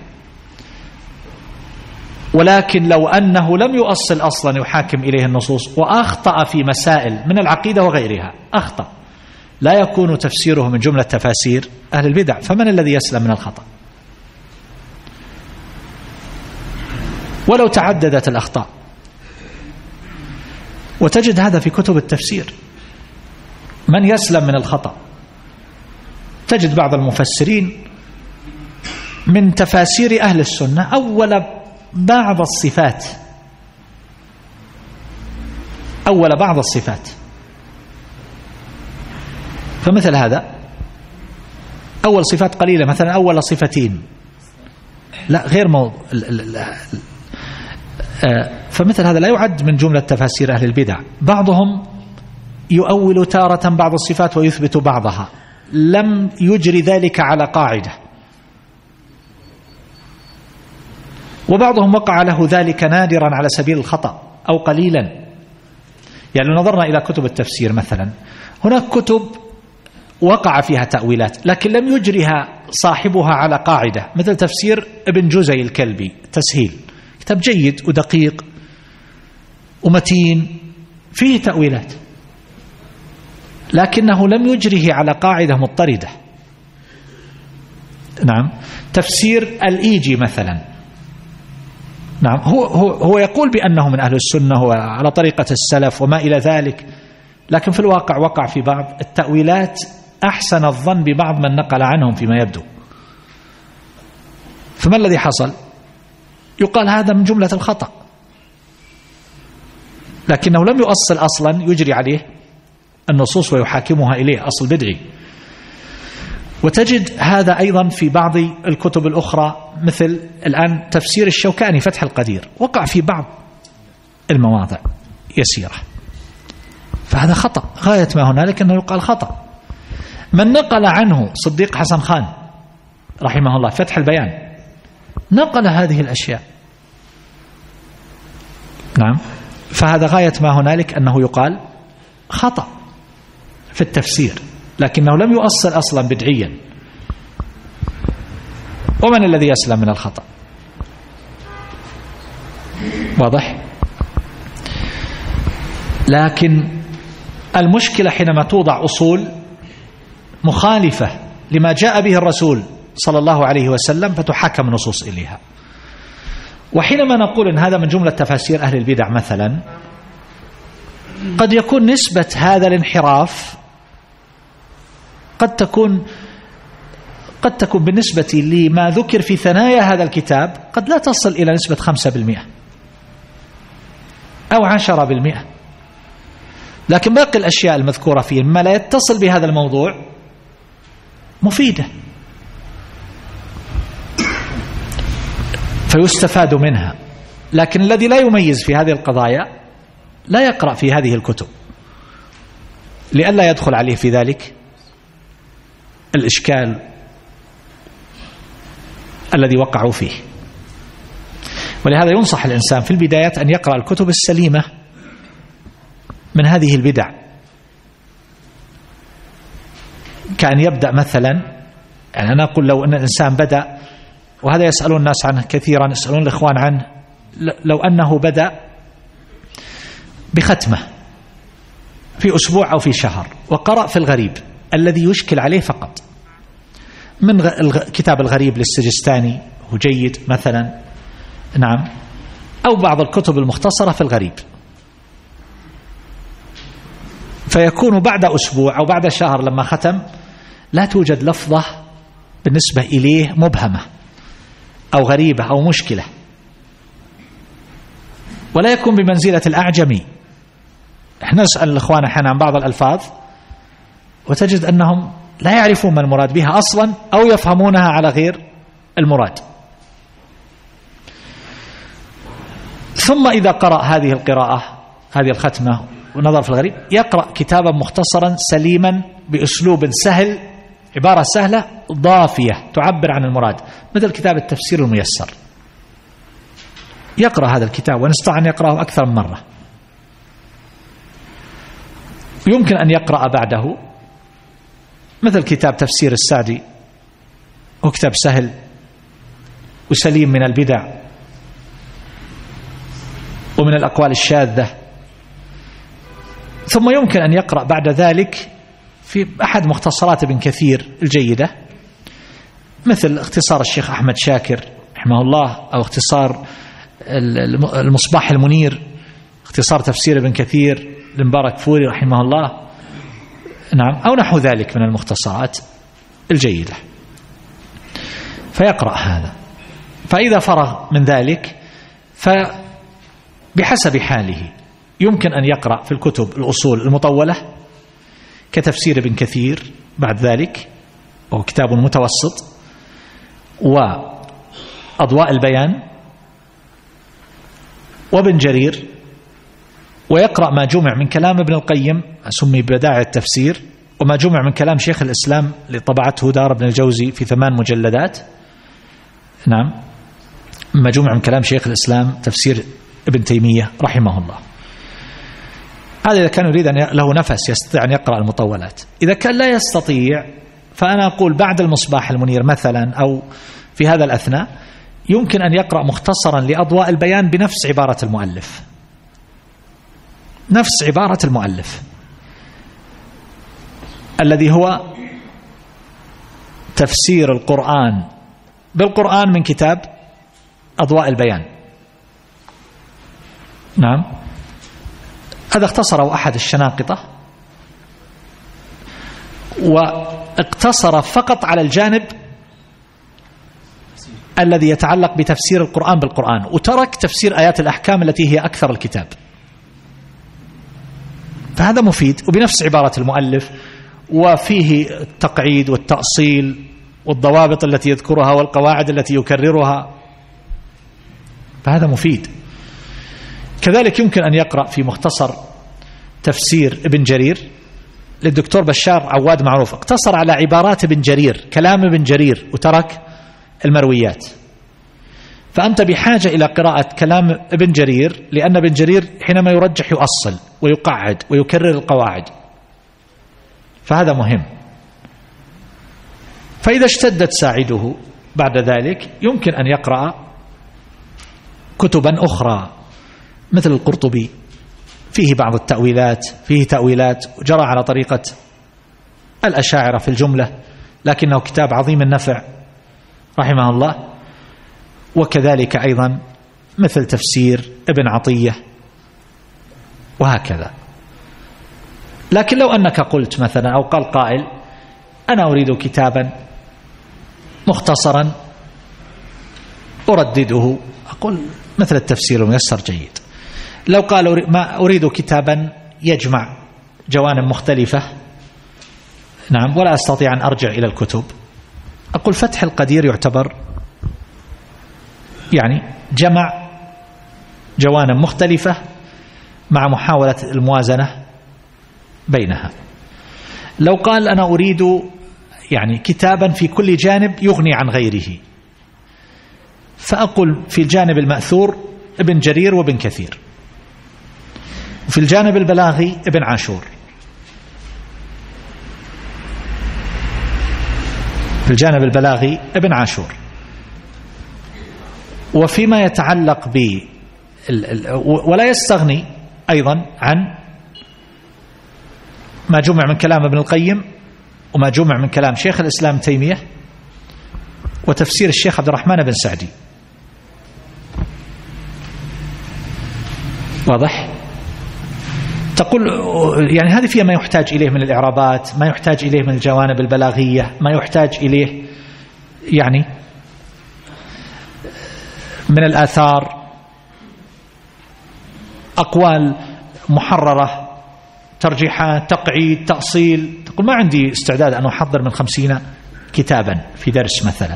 ولكن لو أنه لم يؤصل أصلا يحاكم إليه النصوص وأخطأ في مسائل من العقيدة وغيرها، أخطأ، لا يكون تفسيره من جملة تفاسير أهل البدع. فمن الذي يسلم من الخطأ؟ ولو تعددت الأخطاء، وتجد هذا في كتب التفسير، من يسلم من الخطأ؟ تجد بعض المفسرين من تفاسير أهل السنة أول بعض الصفات أول بعض الصفات فمثل هذا أول صفات قليلة، مثلا أول صفتين، لا غير موضوع، فمثل هذا لا يعد من جملة تفاسير أهل البدع. بعضهم يؤول تارة بعض الصفات ويثبت بعضها، لم يجري ذلك على قاعدة، وبعضهم وقع له ذلك نادرا على سبيل الخطأ أو قليلا. يعني لو نظرنا إلى كتب التفسير مثلا، هناك كتب وقع فيها تأويلات لكن لم يجريها صاحبها على قاعدة، مثل تفسير ابن جزي الكلبي تسهيل، كتاب جيد ودقيق ومتين فيه تأويلات، لكنه لم يجره على قاعدة مضطردة. نعم. تفسير الإيجي مثلا، نعم، هو, هو, هو يقول بأنه من أهل السنة وعلى طريقة السلف وما إلى ذلك، لكن في الواقع وقع في بعض التأويلات أحسن الظن ببعض من نقل عنهم فيما يبدو. فما الذي حصل؟ يقال هذا من جملة الخطأ، لكنه لم يؤصل أصلا يجري عليه النصوص ويحاكمها إليه، أصل بدعي. وتجد هذا أيضا في بعض الكتب الأخرى، مثل الآن تفسير الشوكاني فتح القدير، وقع في بعض المواضع يسيرة، فهذا خطأ غاية ما هنالك أنه يقال خطأ. من نقل عنه صديق حسن خان رحمه الله فتح البيان، نقل هذه الأشياء، نعم، فهذا غاية ما هنالك أنه يقال خطأ في التفسير، لكنه لم يؤصل أصلا بدعيا. ومن الذي يسلم من الخطأ؟ واضح؟ لكن المشكلة حينما توضع أصول مخالفة لما جاء به الرسول صلى الله عليه وسلم فتحكم النصوص إليها. وحينما نقول إن هذا من جملة تفاسير أهل البدع مثلا، قد يكون نسبة هذا الانحراف قد تكون قد تكون بالنسبة لما ذكر في ثنايا هذا الكتاب قد لا تصل إلى نسبة خمسة بالمئة أو عشرة بالمئة، لكن باقي الأشياء المذكورة فيه ما لا يتصل بهذا الموضوع مفيدة. فيستفاد منها. لكن الذي لا يميز في هذه القضايا لا يقرأ في هذه الكتب لئلا يدخل عليه في ذلك الإشكال الذي وقعوا فيه. ولهذا ينصح الإنسان في البداية أن يقرأ الكتب السليمة من هذه البدع، كأن يبدأ مثلا، يعني أنا أقول لو أن الإنسان بدأ، وهذا يسألون الناس عنه كثيرا، يسألون الإخوان عنه، لو أنه بدأ بختمة في أسبوع أو في شهر وقرأ في الغريب الذي يشكل عليه فقط، من كتاب الغريب للسجستاني هو جيد مثلا، نعم، أو بعض الكتب المختصرة في الغريب، فيكون بعد أسبوع أو بعد شهر لما ختم لا توجد لفظة بالنسبة إليه مبهمة أو غريبة أو مشكلة، ولا يكون بمنزلة الأعجمي. احنا نسأل الإخوان أحيانا عن بعض الألفاظ وتجد أنهم لا يعرفون ما المراد بها أصلا أو يفهمونها على غير المراد. ثم إذا قرأ هذه القراءة، هذه الختمة ونظر في الغريب، يقرأ كتابا مختصرا سليما بأسلوب سهل، عبارة سهلة ضافية تعبر عن المراد، مثل كتاب التفسير الميسر. يقرأ هذا الكتاب ونستطيع أن يقرأه أكثر من مرة. يمكن أن يقرأ بعده مثل كتاب تفسير السعدي، هو كتاب سهل وسليم من البدع ومن الأقوال الشاذة. ثم يمكن أن يقرأ بعد ذلك في أحد مختصرات ابن كثير الجيدة، مثل اختصار الشيخ أحمد شاكر رحمه الله، أو اختصار المصباح المنير، اختصار تفسير ابن كثير لمبارك فوري رحمه الله، نعم، أو نحو ذلك من المختصرات الجيدة، فيقرأ هذا. فإذا فرغ من ذلك فبحسب حاله يمكن أن يقرأ في الكتب الأصول المطولة كتفسير ابن كثير بعد ذلك، وهو كتاب متوسط، وأضواء البيان وابن جرير، ويقرأ ما جمع من كلام ابن القيم سمي بدائع التفسير، وما جمع من كلام شيخ الإسلام لطبعته دار ابن الجوزي في ثمان مجلدات، نعم، ما جمع من كلام شيخ الإسلام تفسير ابن تيمية رحمه الله. هذا إذا كان يريد أن له نفس يستطيع أن يقرأ المطولات. إذا كان لا يستطيع فأنا أقول بعد المصباح المنير مثلا أو في هذا الأثناء يمكن أن يقرأ مختصرا لأضواء البيان بنفس عبارة المؤلف، نفس عبارة المؤلف الذي هو تفسير القرآن بالقرآن من كتاب أضواء البيان، نعم، هذا اختصره أحد الشناقطة واقتصر فقط على الجانب الذي يتعلق بتفسير القرآن بالقرآن، وترك تفسير آيات الأحكام التي هي أكثر الكتاب. فهذا مفيد وبنفس عبارة المؤلف، وفيه التقعيد والتأصيل والضوابط التي يذكرها والقواعد التي يكررها، فهذا مفيد. كذلك يمكن أن يقرأ في مختصر تفسير ابن جرير للدكتور بشار عواد معروف، اقتصر على عبارات ابن جرير، كلام ابن جرير، وترك المرويات. فأنت بحاجة إلى قراءة كلام ابن جرير، لأن ابن جرير حينما يرجح يؤصل ويقعد ويكرر القواعد، فهذا مهم. فإذا اشتدت ساعده بعد ذلك يمكن أن يقرأ كتبا أخرى مثل القرطبي، فيه بعض التأويلات، فيه تأويلات جرى على طريقة الأشاعرة في الجملة، لكنه كتاب عظيم النفع رحمه الله. وكذلك أيضا مثل تفسير ابن عطية وهكذا. لكن لو أنك قلت مثلا أو قال قائل أنا أريد كتابا مختصرا أردده، أقول مثل التفسير الميسر جيد. لو قال ما أريد كتابا يجمع جوانب مختلفة، نعم، ولا أستطيع أن أرجع إلى الكتب، أقول فتح القدير يعتبر يعني جمع جوانب مختلفة مع محاولة الموازنة بينها. لو قال أنا أريد يعني كتابا في كل جانب يغني عن غيره، فأقول في الجانب المأثور ابن جرير وابن كثير، وفي الجانب البلاغي ابن عاشور، في الجانب البلاغي ابن عاشور. وفيما يتعلق ب ولا يستغني أيضا عن ما جمع من كلام ابن القيم وما جمع من كلام شيخ الإسلام تيمية وتفسير الشيخ عبد الرحمن بن سعدي. واضح؟ تقول يعني هذه فيها ما يحتاج إليه من الإعرابات، ما يحتاج إليه من الجوانب البلاغية، ما يحتاج إليه يعني من الآثار، أقوال محررة، ترجيحات، تقعيد، تأصيل. تقول ما عندي استعداد أن أحضر من خمسين كتابا في درس مثلا،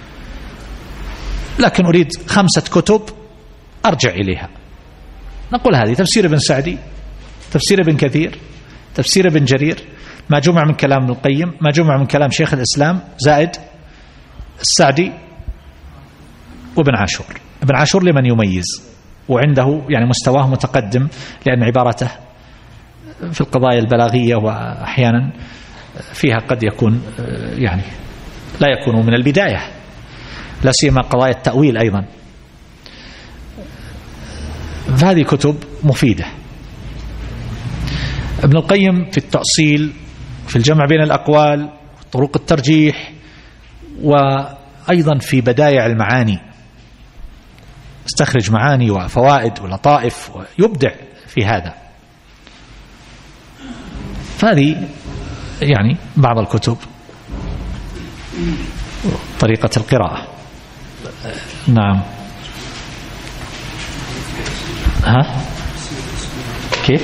لكن أريد خمسة كتب أرجع إليها. نقول هذه تفسير ابن سعدي، تفسير ابن كثير، تفسير ابن جرير، ما جمع من كلام ابن القيم، ما جمع من كلام شيخ الإسلام، زائد السعدي وابن عاشور. ابن عاشور لمن يميز وعنده يعني مستواه متقدم، لأن عبارته في القضايا البلاغية وأحيانا فيها قد يكون يعني لا يكون من البداية، لا سيما قضايا التأويل أيضا. فهذه كتب مفيدة. ابن القيم في التأصيل، في الجمع بين الأقوال، طرق الترجيح، وأيضا في بدايع المعاني، استخرج معاني وفوائد ولطائف ويبدع في هذا. فهذه يعني بعض الكتب، طريقة القراءة. نعم. ها كيف؟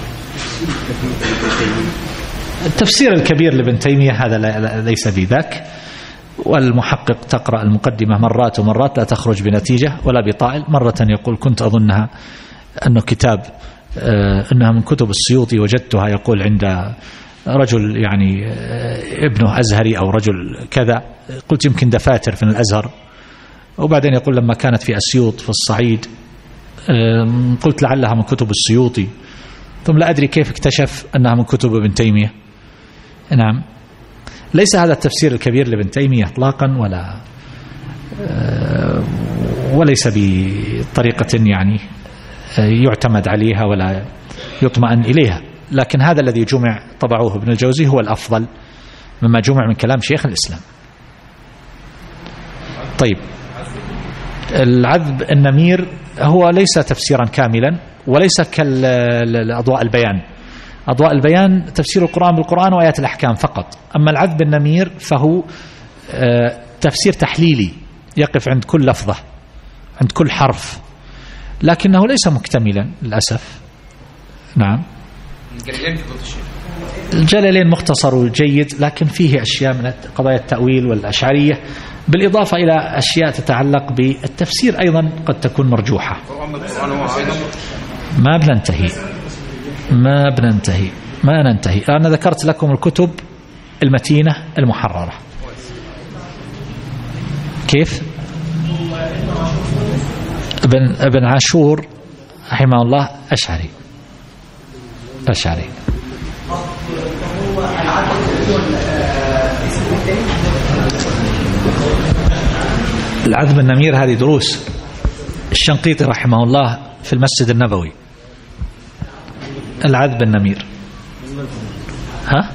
التفسير الكبير لابن تيمية هذا ليس بذاك، والمحقق تقرأ المقدمة مرات ومرات لا تخرج بنتيجة ولا بطائل. مرة يقول كنت أظنها أنه كتاب أنها من كتب السيوطي، وجدتها يقول عند رجل يعني ابنه أزهري أو رجل كذا، قلت يمكن دفاتر في الأزهر. وبعدين يقول لما كانت في أسيوط في الصعيد قلت لعلها من كتب السيوطي، ثم لا أدري كيف اكتشف أنها من كتب ابن تيمية. نعم، ليس هذا التفسير الكبير لابن تيمية اطلاقا، ولا وليس بطريقة يعني يعتمد عليها ولا يطمئن إليها، لكن هذا الذي جمع طبعوه ابن الجوزي هو الأفضل مما جمع من كلام شيخ الإسلام. طيب، العذب النمير هو ليس تفسيرا كاملا، وليس كالأضواء البيان. أضواء البيان تفسير القرآن بالقرآن وآيات الأحكام فقط، أما العذب النمير فهو تفسير تحليلي يقف عند كل لفظة، عند كل حرف، لكنه ليس مكتملا للأسف. نعم، الجلالين مختصر جيد، لكن فيه أشياء من قضايا التأويل والأشعرية، بالإضافة إلى أشياء تتعلق بالتفسير أيضا قد تكون مرجوحة. ما بننتهي ما بننتهي ما ننتهي أنا ذكرت لكم الكتب المتينة المحررة. كيف؟ ابن, ابن عاشور رحمه الله أشعري أشعري العذب النمير هذه دروس الشنقيطي رحمه الله في المسجد النبوي. العذب النمير ها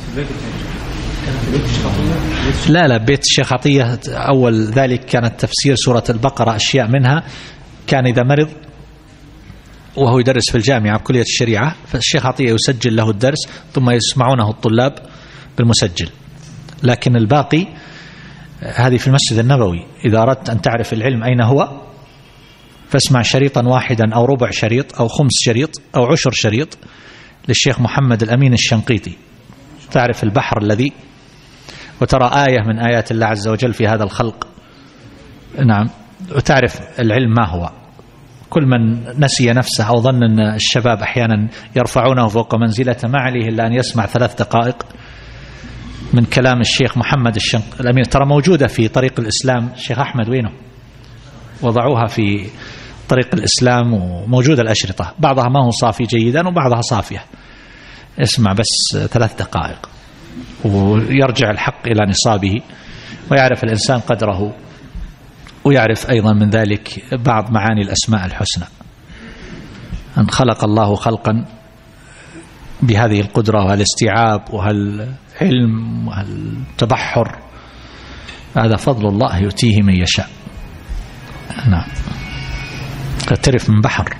لا لا بيت الشيخ عطية أول ذلك كانت تفسير سورة البقرة، أشياء منها كان إذا مرض وهو يدرس في الجامعة بكلية الشريعة، فالشيخ عطية يسجل له الدرس ثم يسمعونه الطلاب بالمسجل. لكن الباقي هذه في المسجد النبوي، إذا أردت أن تعرف العلم أين هو فاسمع شريطا واحدا أو ربع شريط أو خمس شريط أو عشر شريط للشيخ محمد الأمين الشنقيطي، تعرف البحر الذي وترى آية من آيات الله عز وجل في هذا الخلق. نعم، وتعرف العلم ما هو. كل من نسي نفسه أو ظن أن الشباب أحيانا يرفعونه فوق منزلته ما عليه إلا أن يسمع ثلاث دقائق من كلام الشيخ محمد الشنق الأمين، ترى موجودة في طريق الإسلام. الشيخ أحمد وينه؟ وضعوها في طريق الإسلام وموجودة الأشرطة، بعضها ما هو صافي جيدا وبعضها صافية. اسمع بس ثلاث دقائق ويرجع الحق إلى نصابه، ويعرف الإنسان قدره، ويعرف أيضا من ذلك بعض معاني الأسماء الحسنى. أن خلق الله خلقا بهذه القدرة والاستيعاب وهالعلم وهالتبحر، هذا فضل الله يؤتيه من يشاء. نعم، ترف من بحر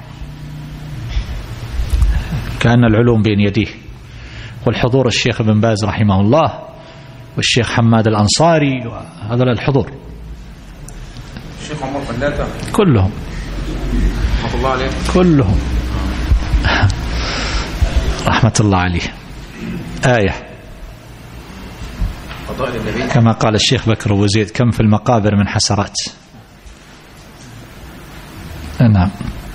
كأن العلوم بين يديه. والحضور الشيخ ابن باز رحمه الله والشيخ حماد الأنصاري، وهذا الحضور الشيخ عمر فلاتة كلهم رحمة الله عليه كلهم رحمة الله عليه. آية كما قال الشيخ بكر أبو زيد: كم في المقابر من حسرات. نعم.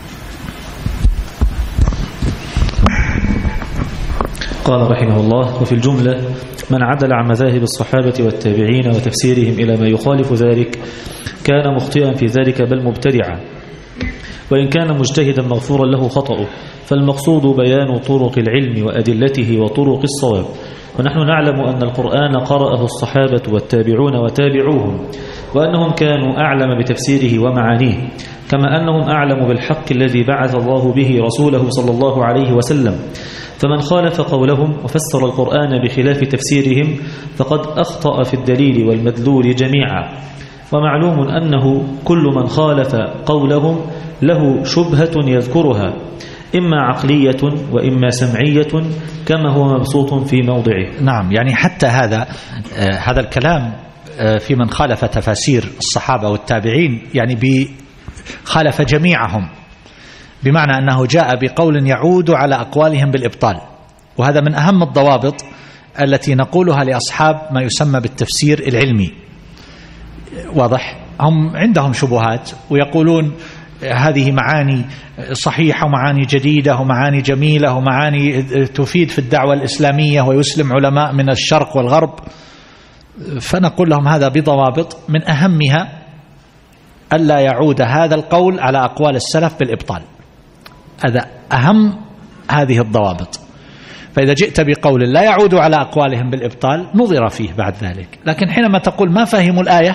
قال رحمه الله: وفي الجملة من عدل عن مذاهب الصحابة والتابعين وتفسيرهم إلى ما يخالف ذلك كان مخطئا في ذلك بل مبتدعا، وإن كان مجتهدا مغفورا له خطأه. فالمقصود بيان طرق العلم وأدلته وطرق الصواب. ونحن نعلم أن القرآن قرأه الصحابة والتابعون وتابعوهم، وأنهم كانوا أعلم بتفسيره ومعانيه، كما أنهم أعلم بالحق الذي بعث الله به رسوله صلى الله عليه وسلم. فمن خالف قولهم وفسر القرآن بخلاف تفسيرهم فقد أخطأ في الدليل والمدلول جميعا. ومعلوم أنه كل من خالف قولهم له شبهة يذكرها، إما عقلية وإما سمعية، كما هو مبسوط في موضعه. نعم، يعني حتى هذا آه هذا الكلام آه في من خالف تفاسير الصحابة والتابعين، يعني خالف جميعهم، بمعنى أنه جاء بقول يعود على أقوالهم بالإبطال. وهذا من أهم الضوابط التي نقولها لأصحاب ما يسمى بالتفسير العلمي. واضح؟ هم عندهم شبهات ويقولون هذه معاني صحيحة ومعاني جديدة ومعاني جميلة ومعاني تفيد في الدعوة الإسلامية ويسلم علماء من الشرق والغرب. فنقول لهم هذا بضوابط، من أهمها ألا يعود هذا القول على أقوال السلف بالإبطال. هذا أهم هذه الضوابط. فإذا جئت بقول لا يعود على أقوالهم بالإبطال نظر فيه بعد ذلك. لكن حينما تقول ما فهموا الآية،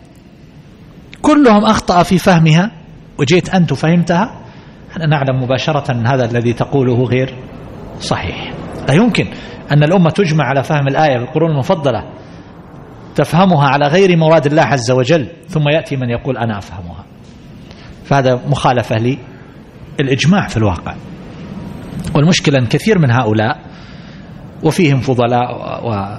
كلهم أخطأ في فهمها، وجئت أنت فهمتها، أنا نعلم مباشرة أن هذا الذي تقوله غير صحيح. لا يمكن أن الأمة تجمع على فهم الآية بالقرون المفضلة تفهمها على غير مراد الله عز وجل، ثم يأتي من يقول أنا أفهمها. فهذا مخالفة للإجماع في الواقع. والمشكلة أن كثير من هؤلاء وفيهم فضلاء و...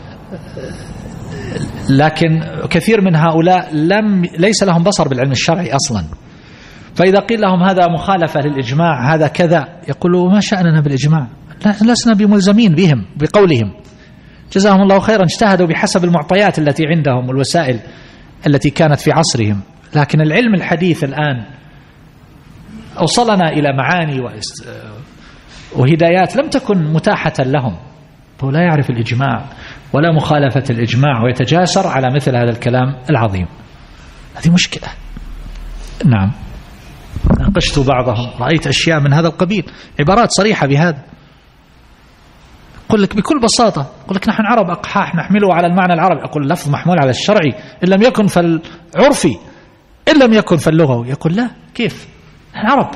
لكن كثير من هؤلاء لم ليس لهم بصر بالعلم الشرعي أصلا. فإذا قيل لهم هذا مخالفة للإجماع، هذا كذا، يقولوا ما شأننا بالإجماع، لسنا بملزمين بهم بقولهم. جزاهم الله خيرا، اجتهدوا بحسب المعطيات التي عندهم والوسائل التي كانت في عصرهم. لكن العلم الحديث الآن أوصلنا إلى معاني وهدايات لم تكن متاحة لهم. هو لا يعرف الإجماع ولا مخالفة الإجماع، ويتجاسر على مثل هذا الكلام العظيم. هذه مشكلة. نعم، ناقشت بعضهم، رأيت أشياء من هذا القبيل، عبارات صريحة بهذا. أقول لك بكل بساطة، أقول لك نحن عرب أقحاح نحمله على المعنى العربي. أقول اللفظ محمول على الشرعي، إن لم يكن فالعرفي، إن لم يكن فاللغوي. يقول لا، كيف؟ نحن عرب.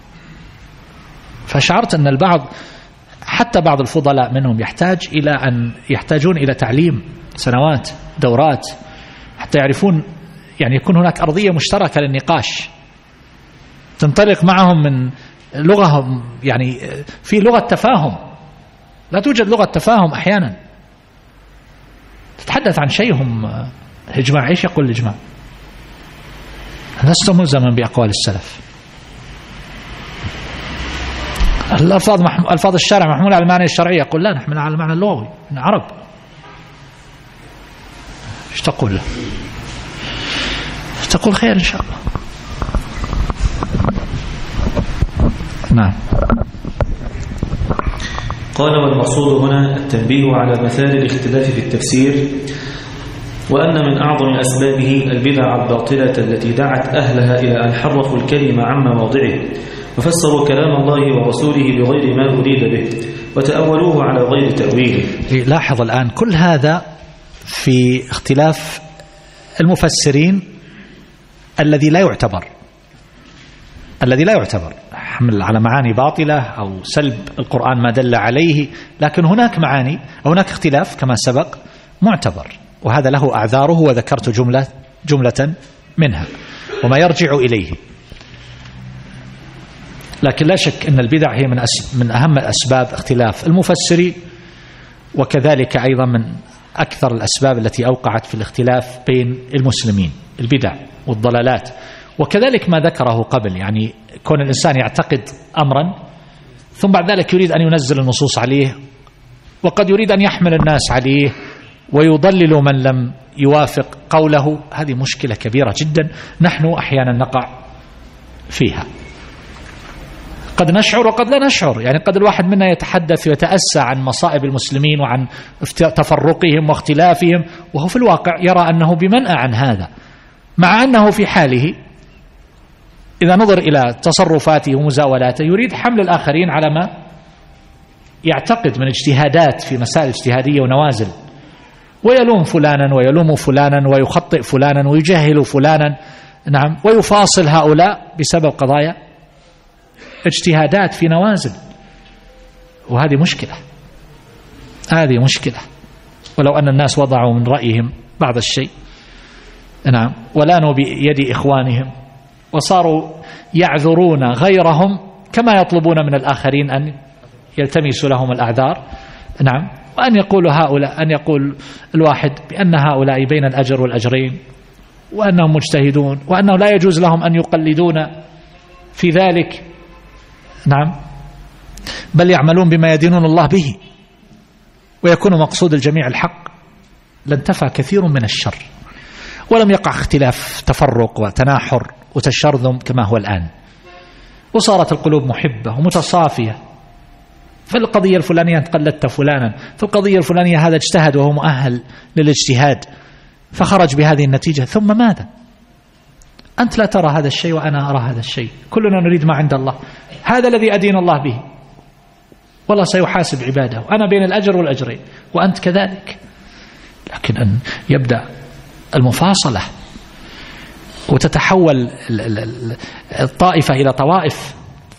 فشعرت أن البعض، حتى بعض الفضلاء منهم، يحتاج إلى أن يحتاجون إلى تعليم سنوات، دورات، حتى يعرفون، يعني يكون هناك أرضية مشتركة للنقاش تنطلق معهم من لغة، يعني في لغة تفاهم. لا توجد لغة تفاهم أحيانا. تتحدث عن شيء هم الإجماع، إيش يقول الإجماع؟ لست ملزما بأقوال السلف. الألفاظ محم... ألفاظ الشرع محمولة على المعنى الشرعي، يقول لا، نحملها على المعنى اللغوي، من عرب. إيش تقول؟ تقول خير إن شاء الله. نعم. قال: والمقصود هنا التنبيه على مثال الاختلاف في التفسير، وأن من أعظم أسبابه البدع الباطلة التي دعت أهلها إلى أن حرفوا الكلمة عن مواضعه وفسروا كلام الله ورسوله بغير ما أريد به وتأولوه على غير تأويله. لاحظ الآن كل هذا في اختلاف المفسرين الذي لا يعتبر الذي لا يعتبر حمل على معاني باطلة أو سلب القرآن ما دل عليه، لكن هناك معاني أو هناك اختلاف كما سبق معتبر، وهذا له أعذاره وذكرت جملة جملة منها وما يرجع إليه. لكن لا شك أن البدع هي من من أهم الأسباب اختلاف المفسرين، وكذلك أيضا من أكثر الأسباب التي أوقعت في الاختلاف بين المسلمين، البدع والضلالات. وكذلك ما ذكره قبل، يعني كون الإنسان يعتقد أمرا ثم بعد ذلك يريد أن ينزل النصوص عليه، وقد يريد أن يحمل الناس عليه ويضلل من لم يوافق قوله. هذه مشكلة كبيرة جدا نحن أحيانا نقع فيها، قد نشعر وقد لا نشعر. يعني قد الواحد منا يتحدث ويتأسى عن مصائب المسلمين وعن تفرقهم واختلافهم، وهو في الواقع يرى أنه بمنأى عن هذا، مع أنه في حاله إذا نظر إلى تصرفاته ومزاولاته يريد حمل الآخرين على ما يعتقد من اجتهادات في مسائل اجتهادية ونوازل، ويلوم فلانا ويلوم فلانا ويخطئ فلانا ويجهل فلانا، نعم، ويفاصل هؤلاء بسبب قضايا اجتهادات في نوازل. وهذه مشكلة، هذه مشكلة. ولو أن الناس وضعوا من رأيهم بعض الشيء، نعم، ولانوا بيد إخوانهم وصاروا يعذرون غيرهم كما يطلبون من الآخرين أن يلتمسوا لهم الأعذار، نعم، وأن يقول هؤلاء أن يقول الواحد بأن هؤلاء بين الأجر والأجرين وأنهم مجتهدون وأنه لا يجوز لهم أن يقلدون في ذلك، نعم، بل يعملون بما يدينون الله به ويكون مقصود الجميع الحق، لانتفى كثير من الشر ولم يقع اختلاف تفرق وتناحر وتشرذم كما هو الآن، وصارت القلوب محبة ومتصافية. فالقضية الفلانية أنت قلدت فلانا، فالقضية الفلانية هذا اجتهد وهو مؤهل للاجتهاد فخرج بهذه النتيجة، ثم ماذا؟ أنت لا ترى هذا الشيء وأنا أرى هذا الشيء، كلنا نريد ما عند الله، هذا الذي أدين الله به، والله سيحاسب عباده، أنا بين الأجر والأجرين وأنت كذلك. لكن أن يبدأ المفاصلة وتتحول الطائفة إلى طوائف،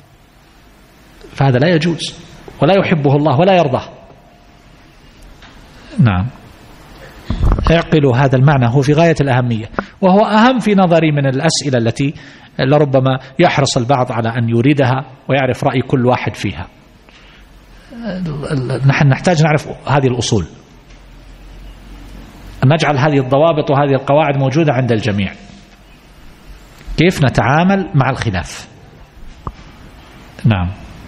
فهذا لا يجوز ولا يحبه الله ولا يرضاه. نعم، اعقلوا هذا المعنى، هو في غاية الأهمية، وهو أهم في نظري من الأسئلة التي لربما يحرص البعض على أن يريدها ويعرف رأي كل واحد فيها. نحن نحتاج نعرف هذه الأصول، أن نجعل هذه الضوابط وهذه القواعد موجودة عند الجميع، كيف نتعامل مع الخلاف. نعم.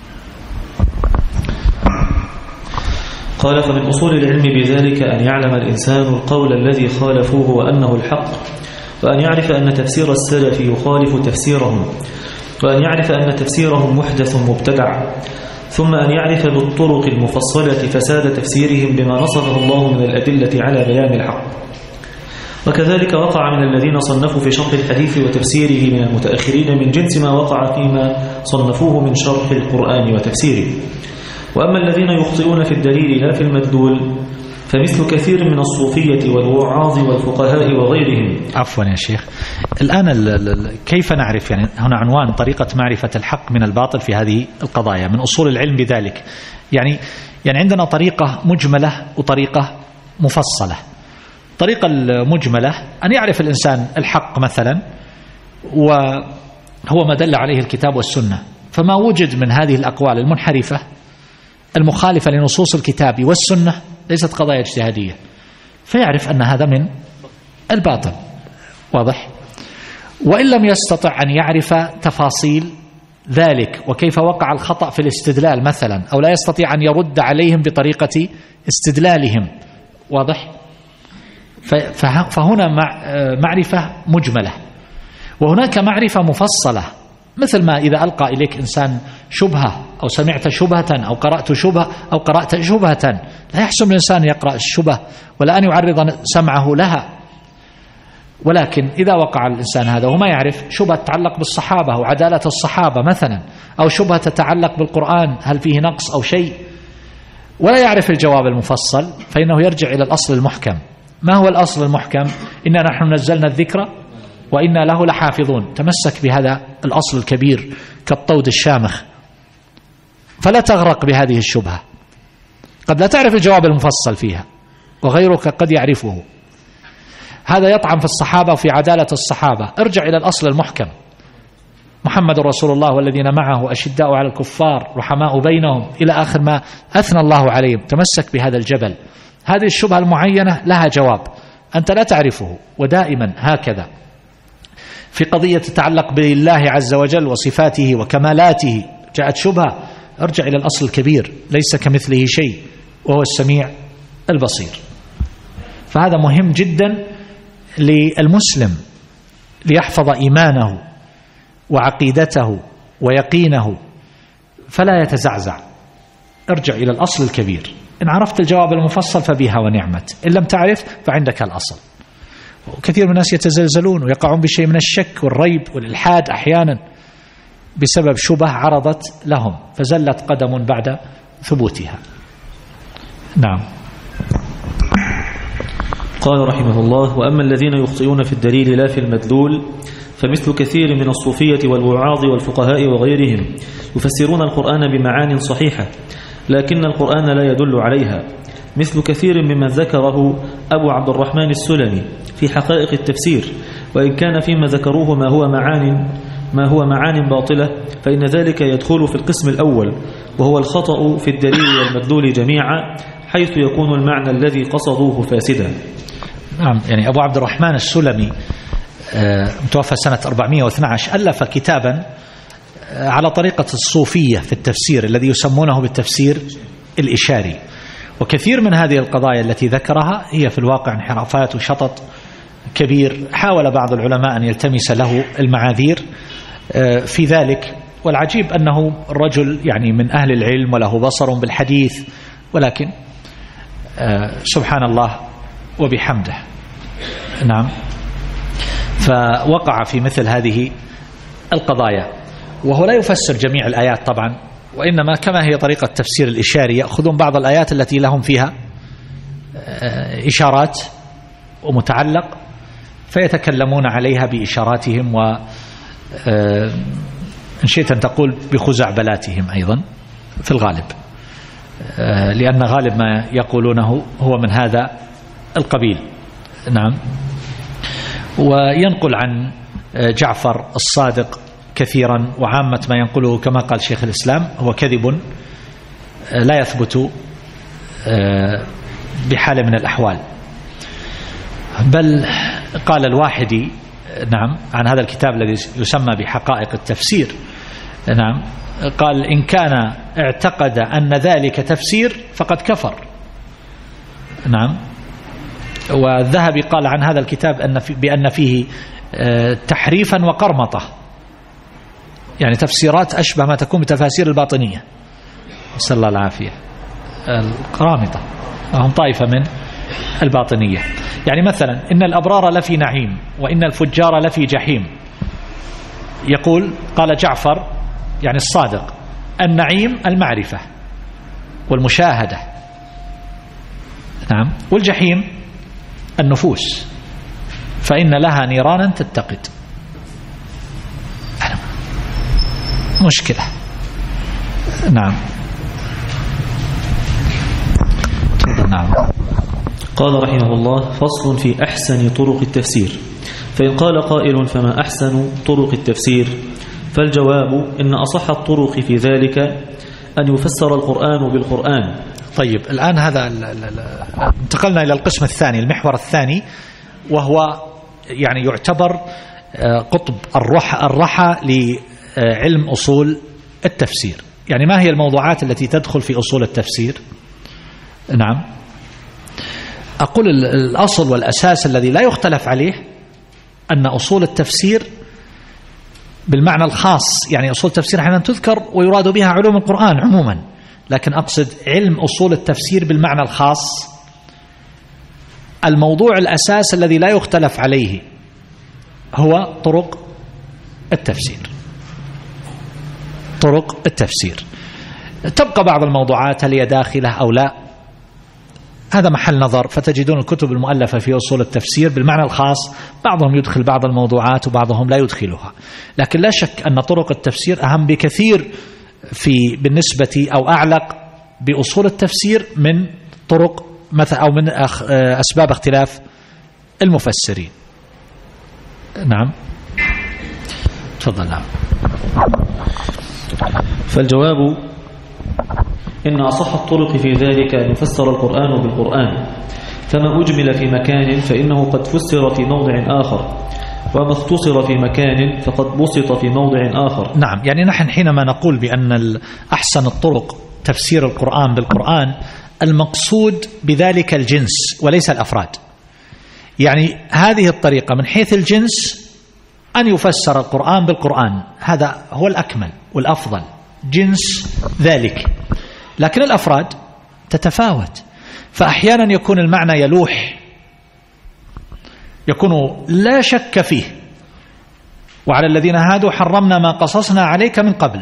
قال: فمن أصول العلم بذلك أن يعلم الإنسان القول الذي خالفوه وأنه الحق، وأن يعرف أن تفسير السلف يخالف تفسيرهم، وأن يعرف أن تفسيرهم محدث مبتدع، ثم أن يعرف بالطرق المفصلة فساد تفسيرهم بما نصبه الله من الأدلة على بيان الحق. وكذلك وقع من الذين صنفوا في شرح الحديث وتفسيره من المتأخرين من جنس ما وقع فيما صنفوه من شرح القرآن وتفسيره. وأما الذين يخطئون في الدليل لا في المدلول فمثل كثير من الصوفية والوعاظ والفقهاء وغيرهم. عفوا يا شيخ، الآن كيف نعرف، يعني هنا عنوان طريقة معرفة الحق من الباطل في هذه القضايا من أصول العلم بذلك. يعني يعني عندنا طريقة مجملة وطريقة مفصلة. الطريقة المجملة أن يعرف الإنسان الحق مثلا وهو ما دل عليه الكتاب والسنة، فما وجد من هذه الأقوال المنحرفة المخالفة لنصوص الكتاب والسنة ليست قضايا اجتهادية، فيعرف أن هذا من الباطل، واضح؟ وإن لم يستطع أن يعرف تفاصيل ذلك وكيف وقع الخطأ في الاستدلال مثلا، أو لا يستطيع أن يرد عليهم بطريقة استدلالهم، واضح؟ فهنا معرفة مجملة وهناك معرفة مفصلة، مثل ما إذا ألقى إليك إنسان شبهة أو سمعت شبهة أو قرأت شبهة أو قرأت شبهة، لا يحسن الإنسان يقرأ الشبهة ولا أن يعرض سمعه لها. ولكن إذا وقع الإنسان هذا وما يعرف شبهة تتعلق بالصحابة وعدالة الصحابة مثلا، أو شبهة تتعلق بالقرآن هل فيه نقص أو شيء، ولا يعرف الجواب المفصل، فإنه يرجع إلى الأصل المحكم. ما هو الأصل المحكم؟ إنا نحن نزلنا الذكر وإنا له لحافظون. تمسك بهذا الأصل الكبير كالطود الشامخ، فلا تغرق بهذه الشبهة. قد لا تعرف الجواب المفصل فيها وغيرك قد يعرفه. هذا يطعن في الصحابة وفي عدالة الصحابة، ارجع إلى الأصل المحكم. محمد رسول الله والذين معه أشداء على الكفار رحماء بينهم إلى آخر ما أثنى الله عليهم. تمسك بهذا الجبل. هذه الشبهة المعينة لها جواب أنت لا تعرفه، ودائما هكذا في قضية تتعلق بالله عز وجل وصفاته وكمالاته جاءت شبهة، ارجع إلى الأصل الكبير، ليس كمثله شيء وهو السميع البصير. فهذا مهم جدا للمسلم ليحفظ إيمانه وعقيدته ويقينه فلا يتزعزع. ارجع إلى الأصل الكبير، إن عرفت الجواب المفصل فبها ونعمت، إن لم تعرف فعندك الأصل. وكثير من الناس يتزلزلون ويقعون بشيء من الشك والريب والإلحاد أحيانا بسبب شبه عرضت لهم فزلت قدم بعد ثبوتها. نعم. قال رحمه الله: وأما الذين يخطئون في الدليل لا في المدلول فمثل كثير من الصوفية والوعاظ والفقهاء وغيرهم يفسرون القرآن بمعان صحيحة لكن القرآن لا يدل عليها، مثل كثير ممن ذكره أبو عبد الرحمن السلمي في حقائق التفسير، وإن كان فيما ذكروه ما هو معان ما هو معان باطلة فإن ذلك يدخل في القسم الأول، وهو الخطأ في الدليل والمدلول جميعا، حيث يكون المعنى الذي قصدوه فاسدا. نعم. يعني أبو عبد الرحمن السلمي متوفى سنة أربعمائة واثني عشر ألف كتابا على طريقة الصوفية في التفسير الذي يسمونه بالتفسير الإشاري، وكثير من هذه القضايا التي ذكرها هي في الواقع انحرافات وشطط كبير. حاول بعض العلماء أن يلتمس له المعاذير في ذلك، والعجيب أنه الرجل يعني من أهل العلم وله بصر بالحديث، ولكن سبحان الله وبحمده. نعم. فوقع في مثل هذه القضايا، وهو لا يفسر جميع الآيات طبعا، وإنما كما هي طريقة تفسير الإشاري يأخذون بعض الآيات التي لهم فيها إشارات ومتعلق فيتكلمون عليها بإشاراتهم، وإن شئت أن تقول بخزعبلاتهم أيضا في الغالب، لأن غالب ما يقولونه هو من هذا القبيل. نعم. وينقل عن جعفر الصادق كثيرا، وعامة ما ينقله كما قال شيخ الإسلام هو كذب لا يثبت بحال من الأحوال. بل قال الواحدي نعم عن هذا الكتاب الذي يسمى بحقائق التفسير، نعم، قال: إن كان اعتقد أن ذلك تفسير فقد كفر. نعم. والذهبي قال عن هذا الكتاب أن في بأن فيه تحريفا وقرمطة، يعني تفسيرات أشبه ما تكون بتفاسير الباطنية، نسأل الله العافية. القرامطة هم طائفة من الباطنية، يعني مثلا إن الأبرار لفي نعيم وإن الفجار لفي جحيم. يقول قال جعفر يعني الصادق: النعيم المعرفة والمشاهدة، نعم، والجحيم النفوس فإن لها نيرانا تتقد. مشكلة. نعم. نعم. قال رحمه الله: فصل في أحسن طرق التفسير. فإن قال قائل: فما أحسن طرق التفسير؟ فالجواب: إن أصح الطرق في ذلك أن يفسر القرآن بالقرآن. طيب، الآن هذا انتقلنا إلى القسم الثاني، المحور الثاني، وهو يعني يعتبر قطب الرحى لعلم أصول التفسير. يعني ما هي الموضوعات التي تدخل في أصول التفسير؟ نعم. أقول الأصل والأساس الذي لا يختلف عليه أن أصول التفسير بالمعنى الخاص، يعني أصول التفسير أحيانا تذكر ويراد بها علوم القرآن عموما، لكن أقصد علم أصول التفسير بالمعنى الخاص، الموضوع الأساس الذي لا يختلف عليه هو طرق التفسير. طرق التفسير تبقى بعض الموضوعات هل هي داخلة أو لا، هذا محل نظر، فتجدون الكتب المؤلفة في أصول التفسير بالمعنى الخاص بعضهم يدخل بعض الموضوعات وبعضهم لا يدخلها، لكن لا شك أن طرق التفسير أهم بكثير في بالنسبة أو أعلق بأصول التفسير من طرق مثلا أو من أسباب اختلاف المفسرين. نعم تفضل. نعم. فالجواب إن أصح الطرق في ذلك أن يفسر القرآن بالقرآن، فما أجمل في مكان فإنه قد فسر في موضع آخر، وما اختصر في مكان فقد بسط في موضع آخر. نعم، يعني نحن حينما نقول بأن أحسن الطرق تفسير القرآن بالقرآن، المقصود بذلك الجنس وليس الأفراد. يعني هذه الطريقة من حيث الجنس أن يفسر القرآن بالقرآن، هذا هو الأكمل والأفضل، جنس ذلك. لكن الأفراد تتفاوت، فأحيانا يكون المعنى يلوح، يكون لا شك فيه، وعلى الذين هادوا حرمنا ما قصصنا عليك من قبل،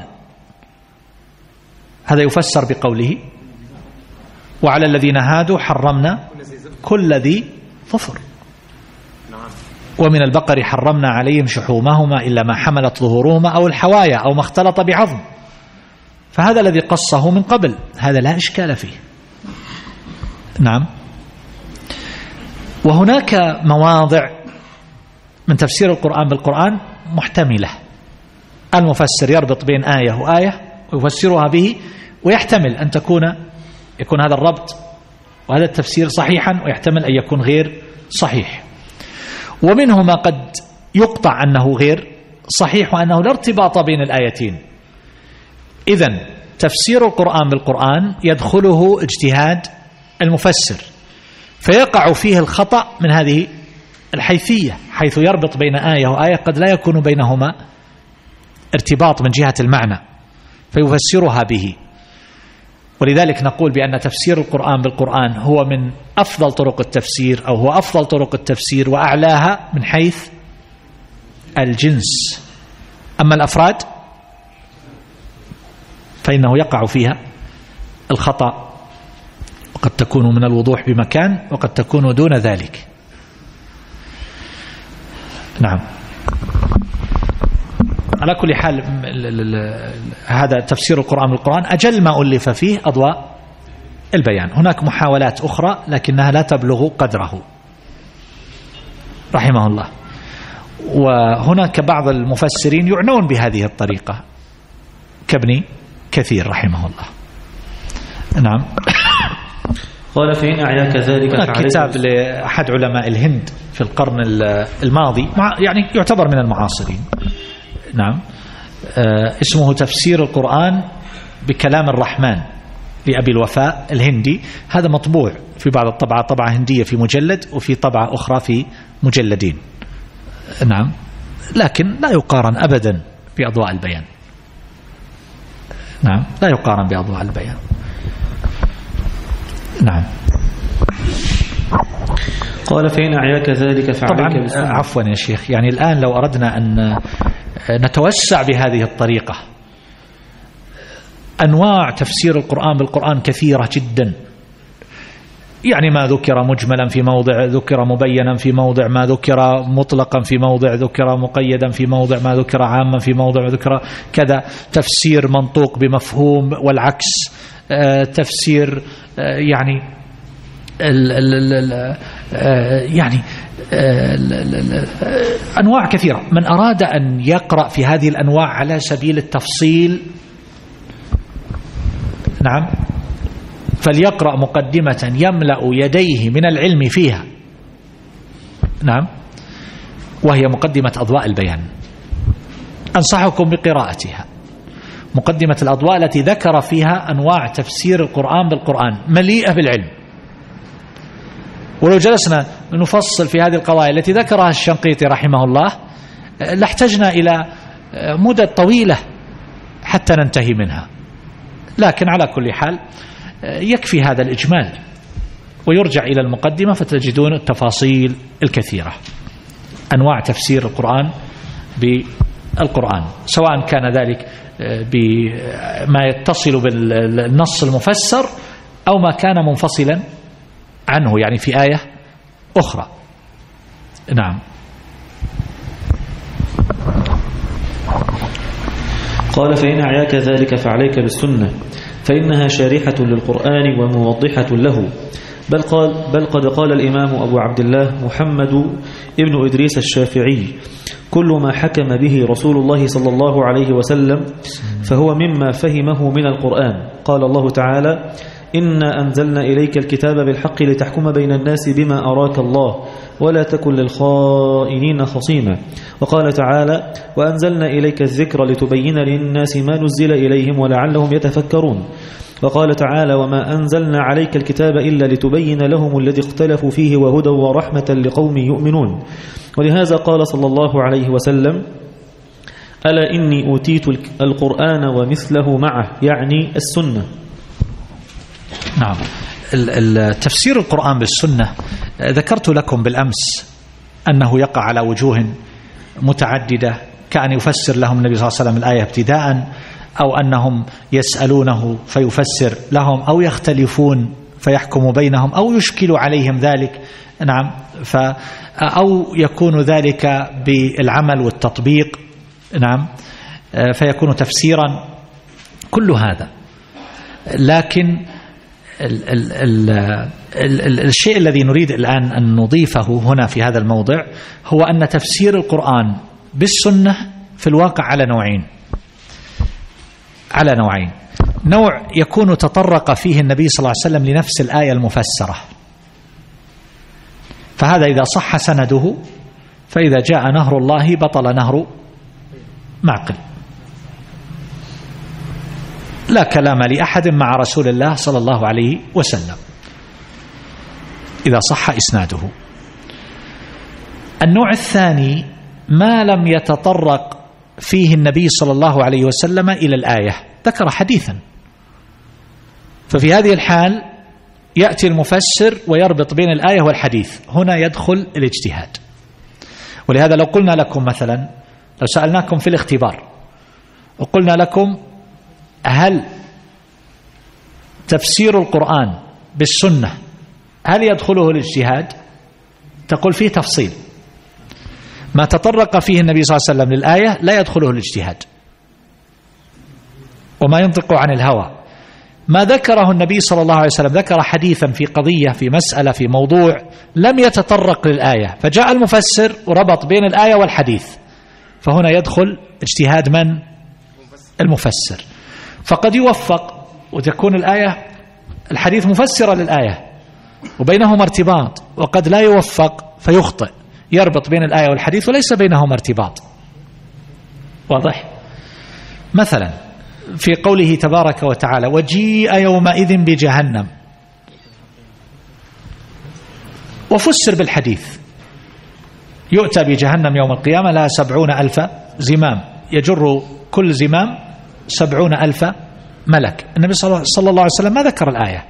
هذا يفسر بقوله وعلى الذين هادوا حرمنا كل ذي ظفر، ومن البقر حرمنا عليهم شحومهما إلا ما حملت ظهورهما أو الحوايا أو ما اختلط بعظم، فهذا الذي قصه من قبل، هذا لا إشكال فيه. نعم. وهناك مواضع من تفسير القرآن بالقرآن محتملة، المفسر يربط بين آية وآية ويفسرها به، ويحتمل أن تكون يكون هذا الربط وهذا التفسير صحيحا، ويحتمل أن يكون غير صحيح. ومنه ما قد يقطع أنه غير صحيح وأنه لا ارتباط بين الآيتين. إذن تفسير القرآن بالقرآن يدخله اجتهاد المفسر، فيقع فيه الخطأ من هذه الحيثية، حيث يربط بين آية وآية قد لا يكون بينهما ارتباط من جهة المعنى فيفسرها به. ولذلك نقول بأن تفسير القرآن بالقرآن هو من أفضل طرق التفسير، أو هو أفضل طرق التفسير وأعلاها من حيث الجنس. أما الأفراد فإنه يقع فيها الخطأ، وقد تكون من الوضوح بمكان وقد تكون دون ذلك. نعم. على كل حال هذا تفسير القرآن بالقرآن أجل ما ألف فيه أضواء البيان. هناك محاولات أخرى لكنها لا تبلغ قدره رحمه الله. وهناك بعض المفسرين يعنون بهذه الطريقة كابن كثير رحمه الله. نعم. قال فإن أعياك ذلك هناك كتاب لأحد علماء الهند في القرن الماضي، يعني يعتبر من المعاصرين، نعم، آه اسمه تفسير القرآن بكلام الرحمن لأبي الوفاء الهندي. هذا مطبوع في بعض الطبعة، طبعة هندية في مجلد وفي طبعة أخرى في مجلدين. نعم. لكن لا يقارن أبدا بأضواء البيان. نعم، لا يقارن بأضواء البيان. نعم. قال فإن أعياك ذلك فعليك طبعا. عفوا يا شيخ، يعني الآن لو أردنا أن نتوسع بهذه الطريقة، أنواع تفسير القرآن بالقرآن كثيرة جدا، يعني ما ذكر مجملا في موضع، ذكر مبينا في موضع، ما ذكر مطلقا في موضع، ذكر مقيدا في موضع، ما ذكر عاما في موضع، ذكر كذا. تفسير منطوق بمفهوم والعكس، تفسير يعني ال ال ال يعني أنواع كثيرة. من أراد أن يقرأ في هذه الأنواع على سبيل التفصيل، نعم، فليقرأ مقدمة يملأ يديه من العلم فيها، نعم، وهي مقدمة أضواء البيان. أنصحكم بقراءتها، مقدمة الأضواء التي ذكر فيها أنواع تفسير القرآن بالقرآن مليئة بالعلم. ولو جلسنا نفصل في هذه القضايا التي ذكرها الشنقيطي رحمه الله لاحتجنا إلى مدة طويلة حتى ننتهي منها. لكن على كل حال يكفي هذا الإجمال ويرجع إلى المقدمة فتجدون التفاصيل الكثيرة، أنواع تفسير القرآن بالقرآن، سواء كان ذلك بما يتصل بالنص المفسر أو ما كان منفصلا عنه، يعني في آية أخرى. نعم. قال: فإن أعياك ذلك فعليك بالسنة، فإنها شارحة للقرآن وموضحة له. بل, قال بل قد قال الإمام أبو عبد الله محمد ابن إدريس الشافعي: كل ما حكم به رسول الله صلى الله عليه وسلم فهو مما فهمه من القرآن. قال الله تعالى: إنا أنزلنا إليك الكتاب بالحق لتحكم بين الناس بما أراك الله ولا تكن للخائنين خصيما. وقال تعالى: وأنزلنا إليك الذكر لتبين للناس ما نزل إليهم ولعلهم يتفكرون. وقال تعالى: وما أنزلنا عليك الكتاب إلا لتبين لهم الذي اختلفوا فيه وهدى ورحمة لقوم يؤمنون. ولهذا قال صلى الله عليه وسلم: ألا إني أوتيت القرآن ومثله معه، يعني السنة. نعم. التفسير القرآن بالسنة ذكرت لكم بالأمس أنه يقع على وجوه متعددة، كأن يفسر لهم النبي صلى الله عليه وسلم الآية ابتداء، أو أنهم يسألونه فيفسر لهم، أو يختلفون فيحكم بينهم، أو يشكل عليهم ذلك. نعم. ف أو يكون ذلك بالعمل والتطبيق. نعم. فيكون تفسيرا، كل هذا. لكن ال ال ال ال ال الشيء الذي نريد الآن أن نضيفه هنا في هذا الموضع هو أن تفسير القرآن بالسنة في الواقع على نوعين على نوعين نوع يكون تطرق فيه النبي صلى الله عليه وسلم لنفس الآية المفسرة، فهذا إذا صح سنده، فإذا جاء نهر الله بطل نهر معقل، لا كلام لأحد مع رسول الله صلى الله عليه وسلم إذا صح إسناده. النوع الثاني ما لم يتطرق فيه النبي صلى الله عليه وسلم إلى الآية، ذكر حديثا، ففي هذه الحال يأتي المفسر ويربط بين الآية والحديث، هنا يدخل الاجتهاد. ولهذا لو قلنا لكم مثلا، لو سألناكم في الاختبار وقلنا لكم: هل تفسير القرآن بالسنة هل يدخله الاجتهاد؟ تقول فيه تفصيل، ما تطرق فيه النبي صلى الله عليه وسلم للآية لا يدخله الاجتهاد، وما ينطق عن الهوى. ما ذكره النبي صلى الله عليه وسلم ذكر حديثا في قضية، في مسألة، في موضوع لم يتطرق للآية، فجاء المفسر وربط بين الآية والحديث، فهنا يدخل اجتهاد من؟ المفسر. فقد يوفق وتكون الآية الحديث مفسرة للآية وبينهما ارتباط، وقد لا يوفق فيخطئ، يربط بين الآية والحديث وليس بينهما ارتباط. واضح؟ مثلا في قوله تبارك وتعالى: وجيء يومئذ بجهنم، وفسر بالحديث: يؤتى بجهنم يوم القيامة لها سبعون ألف زمام يجر كل زمام سبعون ألف ملك. النبي صلى الله عليه وسلم ما ذكر الآية،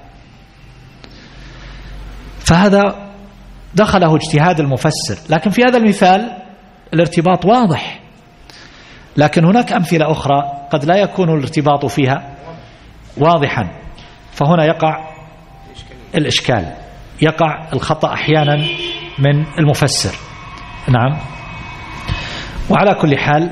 فهذا دخله اجتهاد المفسر. لكن في هذا المثال الارتباط واضح، لكن هناك أمثلة أخرى قد لا يكون الارتباط فيها واضحا، فهنا يقع الإشكال، يقع الخطأ أحيانا من المفسر. نعم. وعلى كل حال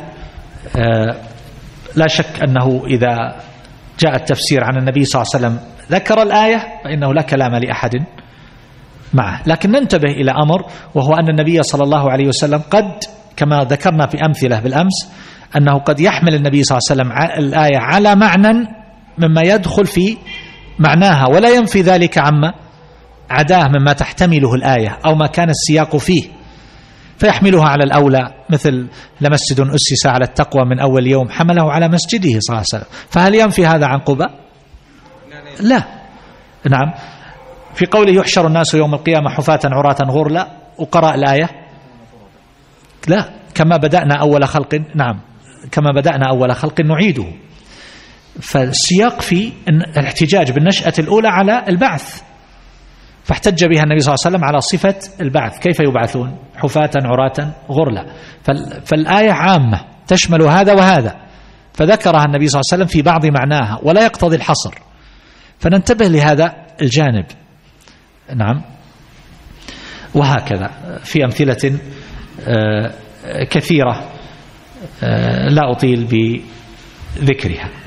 لا شك أنه إذا جاء التفسير عن النبي صلى الله عليه وسلم ذكر الآية فإنه لا كلام لأحد معه. لكن ننتبه إلى أمر، وهو أن النبي صلى الله عليه وسلم قد، كما ذكرنا في أمثلة بالأمس، أنه قد يحمل النبي صلى الله عليه وسلم الآية على معنى مما يدخل في معناها، ولا ينفي ذلك عما عداه مما تحتمله الآية أو ما كان السياق فيه، فيحملها على الأولى، مثل لمسجد أسس على التقوى من أول يوم حمله على مسجده صلى الله عليه وسلم. فهل ينفي هذا عن قباء؟ لا. نعم. في قوله: يحشر الناس يوم القيامة حفاة عراة غرلا، وقرأ الآية لا، كما بدأنا أول خلق. نعم، كما بدأنا أول خلق نعيده. فالسياق في الاحتجاج بالنشأة الأولى على البعث، فاحتج بها النبي صلى الله عليه وسلم على صفة البعث، كيف يبعثون؟ حفاة عراة غرلا. فالآية عامة تشمل هذا وهذا، فذكرها النبي صلى الله عليه وسلم في بعض معناها ولا يقتضي الحصر، فننتبه لهذا الجانب. نعم. وهكذا في أمثلة كثيرة لا أطيل بذكرها.